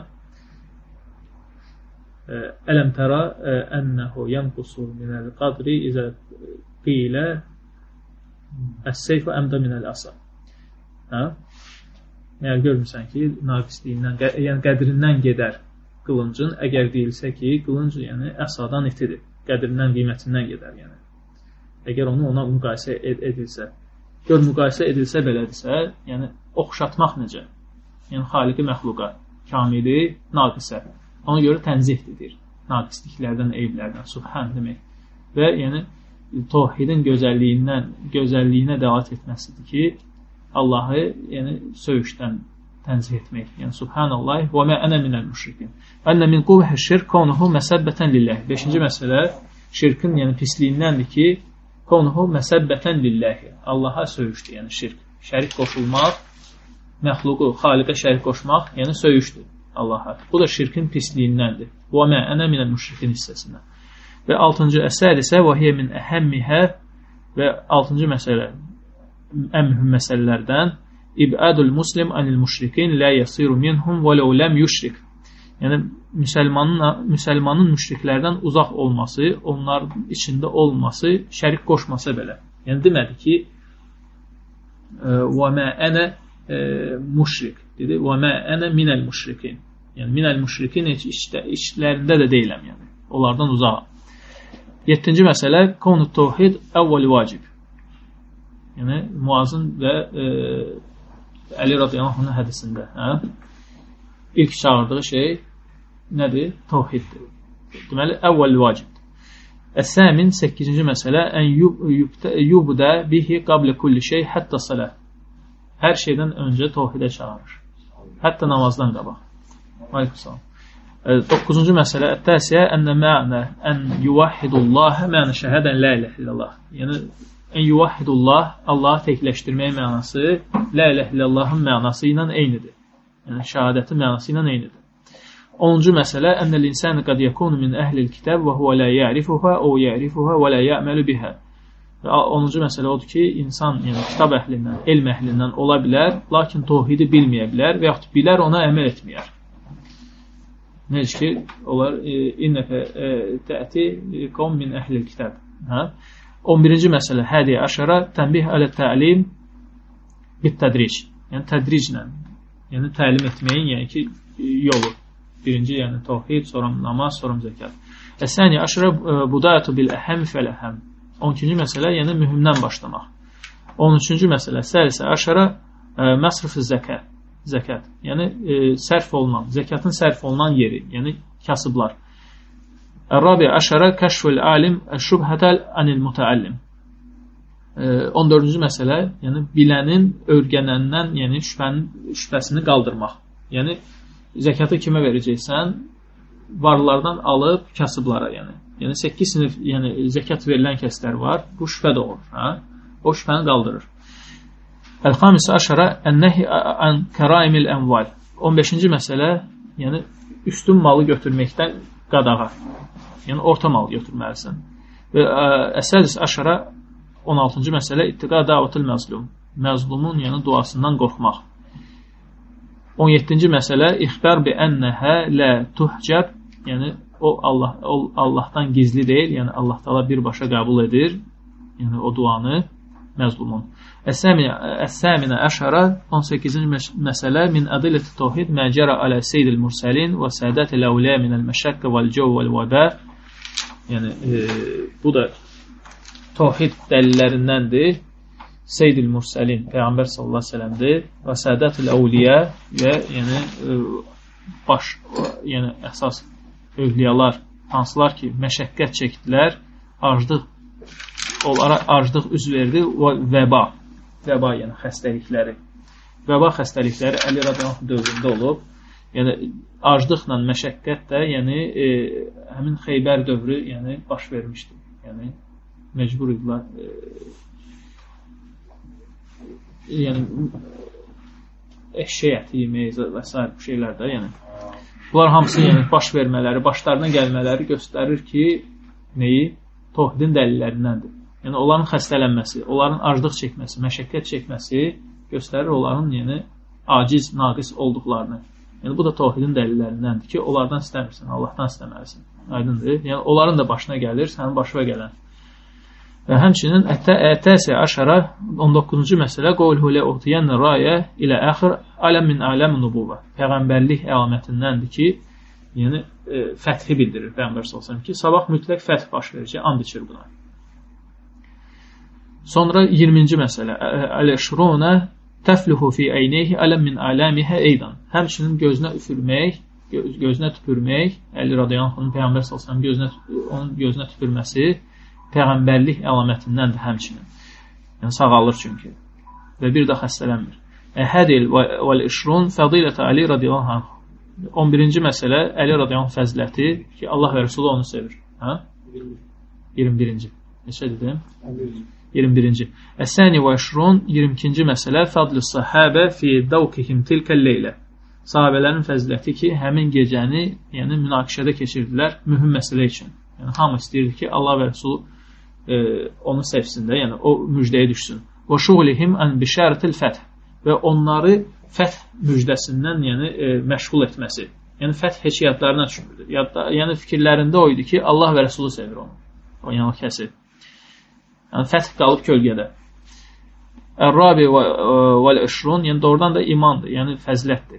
Ələm tərə ənəhu yanqusu minəl qadri izə qilə əs-seyfə əmdə minəl asa. Hə? Yəni görmürsən ki, naqisliyindən, yəni qədrindən gedər qılıncın, əgər deyilsə ki, qılınc yəni əsadan itidir, qədrindən, qiymətindən gedər yəni. Əgər onu ona müqayisə ed edilsə, gör müqayisə edilsə belədirsə, yəni oxşatmaq necə? Yəni xaliqi məxluqa, kamili naqisə. Ona görə tənzihdir, naqisliklərdən, eyiblərdən, subhan demək. Və yəni təvhidin gözəlliyindən, gözəlliyinə dəlalət etməsidir ki, Allahı yəni söyüşdən tənzih etmək. Yəni subhanallah və mə ənə minəl müşrikin. Və ənə min qubhə şirk konuhu məsəbbətən lilləh. Beşinci məsələ şirkin yəni pisliyindəndir ki, konuhu məsəbbətən lilləhi. Allaha söyüşdür, yəni şirk. Şərik qoşulmaq, məxluqu, xaliqə şərik qoşmaq, yəni söyüşdür Allaha. Bu da şirkin pisliyindəndir. Və mə ənə minəl müşrikin hissəsindən. Və altıncı əsəl isə və hiyə min əhəmmihə və altıncı məsələ ən mühüm məsələlərdən İbədul muslim anil müşrikin la yasiru minhum və ləu ləm yüşrik. Yəni müsəlmanın müsəlmanın müşriklərdən uzaq olması, onların içində olması, şərik qoşmasa belə. Yəni demədi ki, və mə ənə müşrik dedi, və mə ənə minəl müşrikin. Yəni minəl müşrikin heç işdə, işlərində də deyiləm yəni. Onlardan uzaq. Yeddinci məsələ konu təvhid əvvəl vacib. Yəni Muazın və e, Əli radiyallahu anh hədisində, hə? İlk çağırdığı şey nədir? Təvhiddir. Deməli, əvvəl vacibdir. Əs-səmin səkkizinci məsələ ən yubdə bihi qablə kulli şey hətta salat. Hər şeydən öncə təvhidə çağırır. Hətta namazdan qabaq. Aleykümselam. Doqquzuncu məsələ ət-təsiyə ənə mə'nə ən yuvahhidullaha mə'nə şəhədən la ilahe illallah. Yəni ən yuvahhidullah, Allahı təkləşdirmək mənası la ilahe illallahın mənası ilə eynidir. Yəni şəhadətin mənası ilə eynidir. onuncu məsələ ənəl insani qad yakunu min əhlil kitab və huve la ya'rifuha o ya'rifuha və la ya'malu biha. onuncu məsələ odur ki, insan yəni kitab əhlindən, elm əhlindən ola bilər, lakin təvhidi bilməyə bilər və yaxud bilər ona əməl etməyər. Necə ki, onlar innəkə təəti qavm min əhlil kitab. Hə? on birinci məsələ hədiyə əşərə tənbih ələ təlim bit-tədric. Yəni tədriclə, yəni təlim etməyin, yəni ki, yolu. Birinci, yəni təvhid, sonra namaz, sonra zəkat. Əs-sani əşərə budayatu bil-əhəm fəl-əhəm. on ikinci məsələ, yəni mühümdən başlamaq. on üçüncü məsələ səlisə əşərə məsrif zəkat. Zəkat. Yəni e, sərf olunan, zəkatın sərf olunan yeri, yəni kasıblar. Ər-rabi əşərə kəşfül alim şubhətəl anil mutəallim. on dördüncü məsələ, yəni bilənin öyrənəndən, yəni şübhənin, şübhəsini qaldırmaq. Yəni zəkatı kimə verəcəksən? Varlardan alıb kasıblara, yəni. Yəni səkkiz sinif, yəni zəkat verilən kəslər var. Bu şübhə doğur, hə? O şübhəni qaldırır. Əl-xamisə əşərə ən-nəhi ən kəraimil ənval. on beşinci məsələ, yəni üstün malı götürməkdən qadağa. Yəni orta mal götürməlisən. Və əsədis əşərə on altıncı məsələ ittiqa da'vatul məzlum. Məzlumun yəni duasından qorxmaq. on yeddinci məsələ ixbar bi ennəhə la tuhcab. Yəni o Allah o Allahdan gizli deyil, yəni Allah Taala birbaşa qəbul edir. Yəni o duanı məzlumun. Əs-səminə əşərə on səkkizinci məsələ min ədiləti təvhid mə cərə alə seyyidil mürsəlin və sədətil əvliyə minəl məşəqqə vəl-cəv vəl-vəbə. Yəni e, bu da təvhid dəlillərindəndir. Seyyidil mürsəlin Peyğəmbər sallallahu əleyhi və səlləmdir və sədətil əvliyə və yəni e, baş yəni əsas övliyalar hansılar ki məşəqqət çəkdilər, aclıq onlara aclıq üz verdi və vəba. vəba, yəni xəstəlikləri. Vəba xəstəlikləri Əli radiyallahu anh dövründə olub. Yəni aclıqla məşəqqət də, yəni e, həmin Xeybər dövrü, yəni baş vermişdi. Yəni məcbur idilər e, yəni eşşək əti yeməyi və s. bu şeylər də, yəni bunlar hamısı yəni baş vermələri, başlarına gəlmələri göstərir ki, neyi? Tohidin dəlillərindəndir. Yəni onların xəstələnməsi, onların aclıq çəkməsi, məşəqqət çəkməsi göstərir onların yəni aciz, naqis olduqlarını. Yəni bu da tohidin dəlillərindəndir ki, onlardan istəmirsən, Allahdan istəməlisən. Aydındır? Yəni onların da başına gəlir, sənin başına gələn. Və həmçinin ətəsi aşara on doqquzuncu məsələ qovluhu le uhtiyenne rayə ilə əxir aləm min aləm nubuvə. Peyğəmbərlik əlamətindəndir ki, yəni e, fəthi bildirir Peyğəmbər sallallahu əleyhi və səlləm ki, sabah mütləq fəth baş verəcək, and içir buna. Sonra iyirminci məsələ əl-əşrunə təfluhu fi əyneyhi aləm min aləmihə eydan. Həmçinin gözünə üfürmək, göz, gözünə tüpürmək, Əli radiyallahu anh Peyğəmbər sallallahu əleyhi və səlləm gözünə, onun gözünə tüpürməsi Peyğəmbərlik əlamətindəndir həmçinin. Yəni sağalır çünki. Və bir də xəstələnmir. Əhədil vəl-işrun fədilətə Əli radiyallahu anh. on birinci məsələ Əli radiyallahu anh fəziləti ki, Allah və Rəsulü onu sevir. Hə? iyirmi birinci. Neçə dedim? iyirmi birinci. Əs-səni və işrun iyirmi ikinci məsələ fədlü sahabə fi davkihim tilkəl leylə. Sahabələrin fəziləti ki, həmin gecəni yəni münaqişədə keçirdilər mühüm məsələ üçün. Yəni hamı istəyirdi ki, Allah və Rəsulü e, onu sevsin də, yəni o müjdəyə düşsün. Və şuğlihim ən bişərətil fəth və onları fəth müjdəsindən yəni e, məşğul etməsi. Yəni fəth heç yadlarına düşmürdü. Yadda, yəni fikirlərində o idi ki, Allah və Rəsulü sevir onu. O yəni o kəsi. Yəni fəth qalıb kölgədə. Ər-rabi vəl-işrun, yəni doğrudan da imandır, yəni fəzilətdir.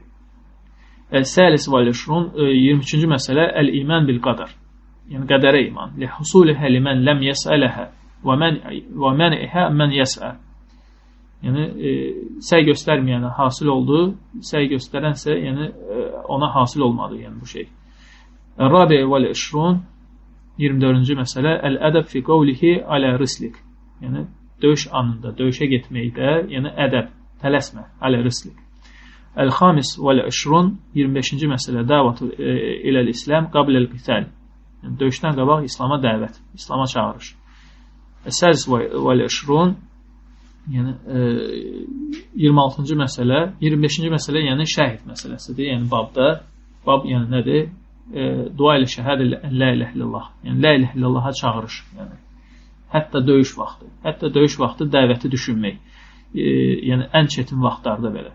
Əl-səlis vəl-işrun iyirmi üçüncü məsələ əl-iman bil-qadar. Yəni qədərə iman. Li-husulihə limən ləm yəsələhə və mənihə mən yəsə. Yəni e, səy göstərməyənə hasil oldu, səy göstərənsə yəni e, ona hasil olmadı, yəni bu şey. Ər-rabi vəl-işrun iyirmi dördüncü məsələ əl-ədəb fi qavlihi alə rislik. Yəni döyüş anında, döyüşə getməkdə, yəni ədəb, tələsmə, alə rislik. Əl-xamis vəl-işrun iyirmi beşinci məsələ davatu e, iləl-islam qabləl-qital. Yəni döyüşdən qabaq İslama dəvət, İslama çağırış. Əs-səlis vəl-işrun yəni e, iyirmi altıncı məsələ, iyirmi beşinci məsələ yəni şəhid məsələsidir. Yəni babda, bab yəni nədir? E, dua ilə şəhədə lə ilə illallah. Yəni lə ilə illallaha çağırış. Yəni hətta döyüş vaxtı, hətta döyüş vaxtı dəvəti düşünmək. E, yəni ən çətin vaxtlarda belə.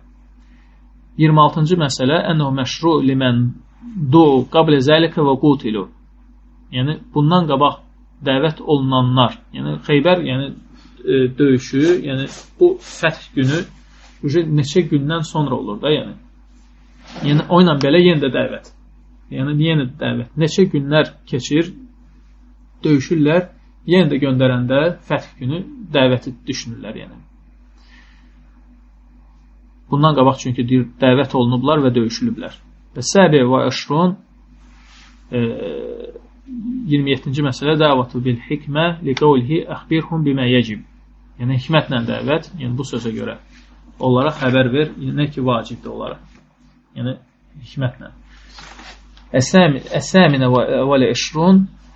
iyirmi altıncı məsələ ənəhu məşru limən du qablə zəlikə və qutilu. Yəni bundan qabaq dəvət olunanlar, yəni Xeybər, yəni e, döyüşü, yəni bu fəth günü neçə gündən sonra olur da, yəni. Yəni o ilə belə yenə də dəvət. Yəni yenə də dəvət. Neçə günlər keçir, döyüşürlər, yenə də göndərəndə fəth günü dəvəti düşünürlər, yəni. Bundan qabaq çünki deyir, dəvət olunublar və döyüşülüblər. Və səbi və əşrun e, iyirmi yeddinci məsələ dəvətu bil hikmə li qavlihi əxbirhum bimə yəcib. Yəni hikmətlə dəvət, yəni bu sözə görə onlara xəbər ver, nə ki vacibdir onlara. Yəni hikmətlə. Əs-səminə vəl-əşrun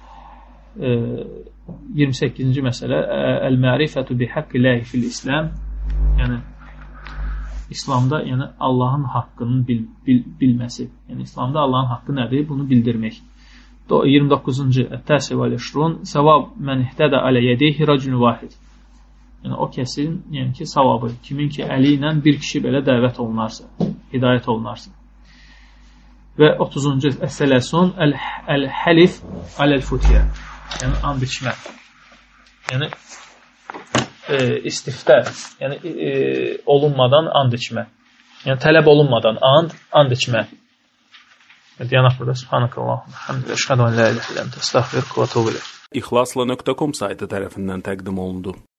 iyirmi səkkizinci məsələ əl-mərifətü bi haqqilləhi fil-İslam. Yəni İslamda yəni Allahın haqqının bil, bil, bilməsi. Yəni İslamda Allahın haqqı nədir? Bunu bildirmək. iyirmi doqquzuncu Ət-təsi vəl-əşrun səvab mən ihtədə alə yədeyhi racun vahid. Yəni o kəsin, yəni ki savabı, kimin ki əli ilə bir kişi belə dəvət olunarsa, hidayət olunarsa. Və otuzuncu Əs-sələsun əl-həlif aləl-futiyyə. Yəni and içmə. Yəni e, istiftə, yəni e, olunmadan and içmə. Yəni tələb olunmadan and, and içmə. Deyənək burada Subhanakallahumma hamdülillah, əşhədu an la ilahe illə entə, əstəğfiruka və etûbu ileyk. İxlasla nöqtə com saytı tərəfindən təqdim olundu.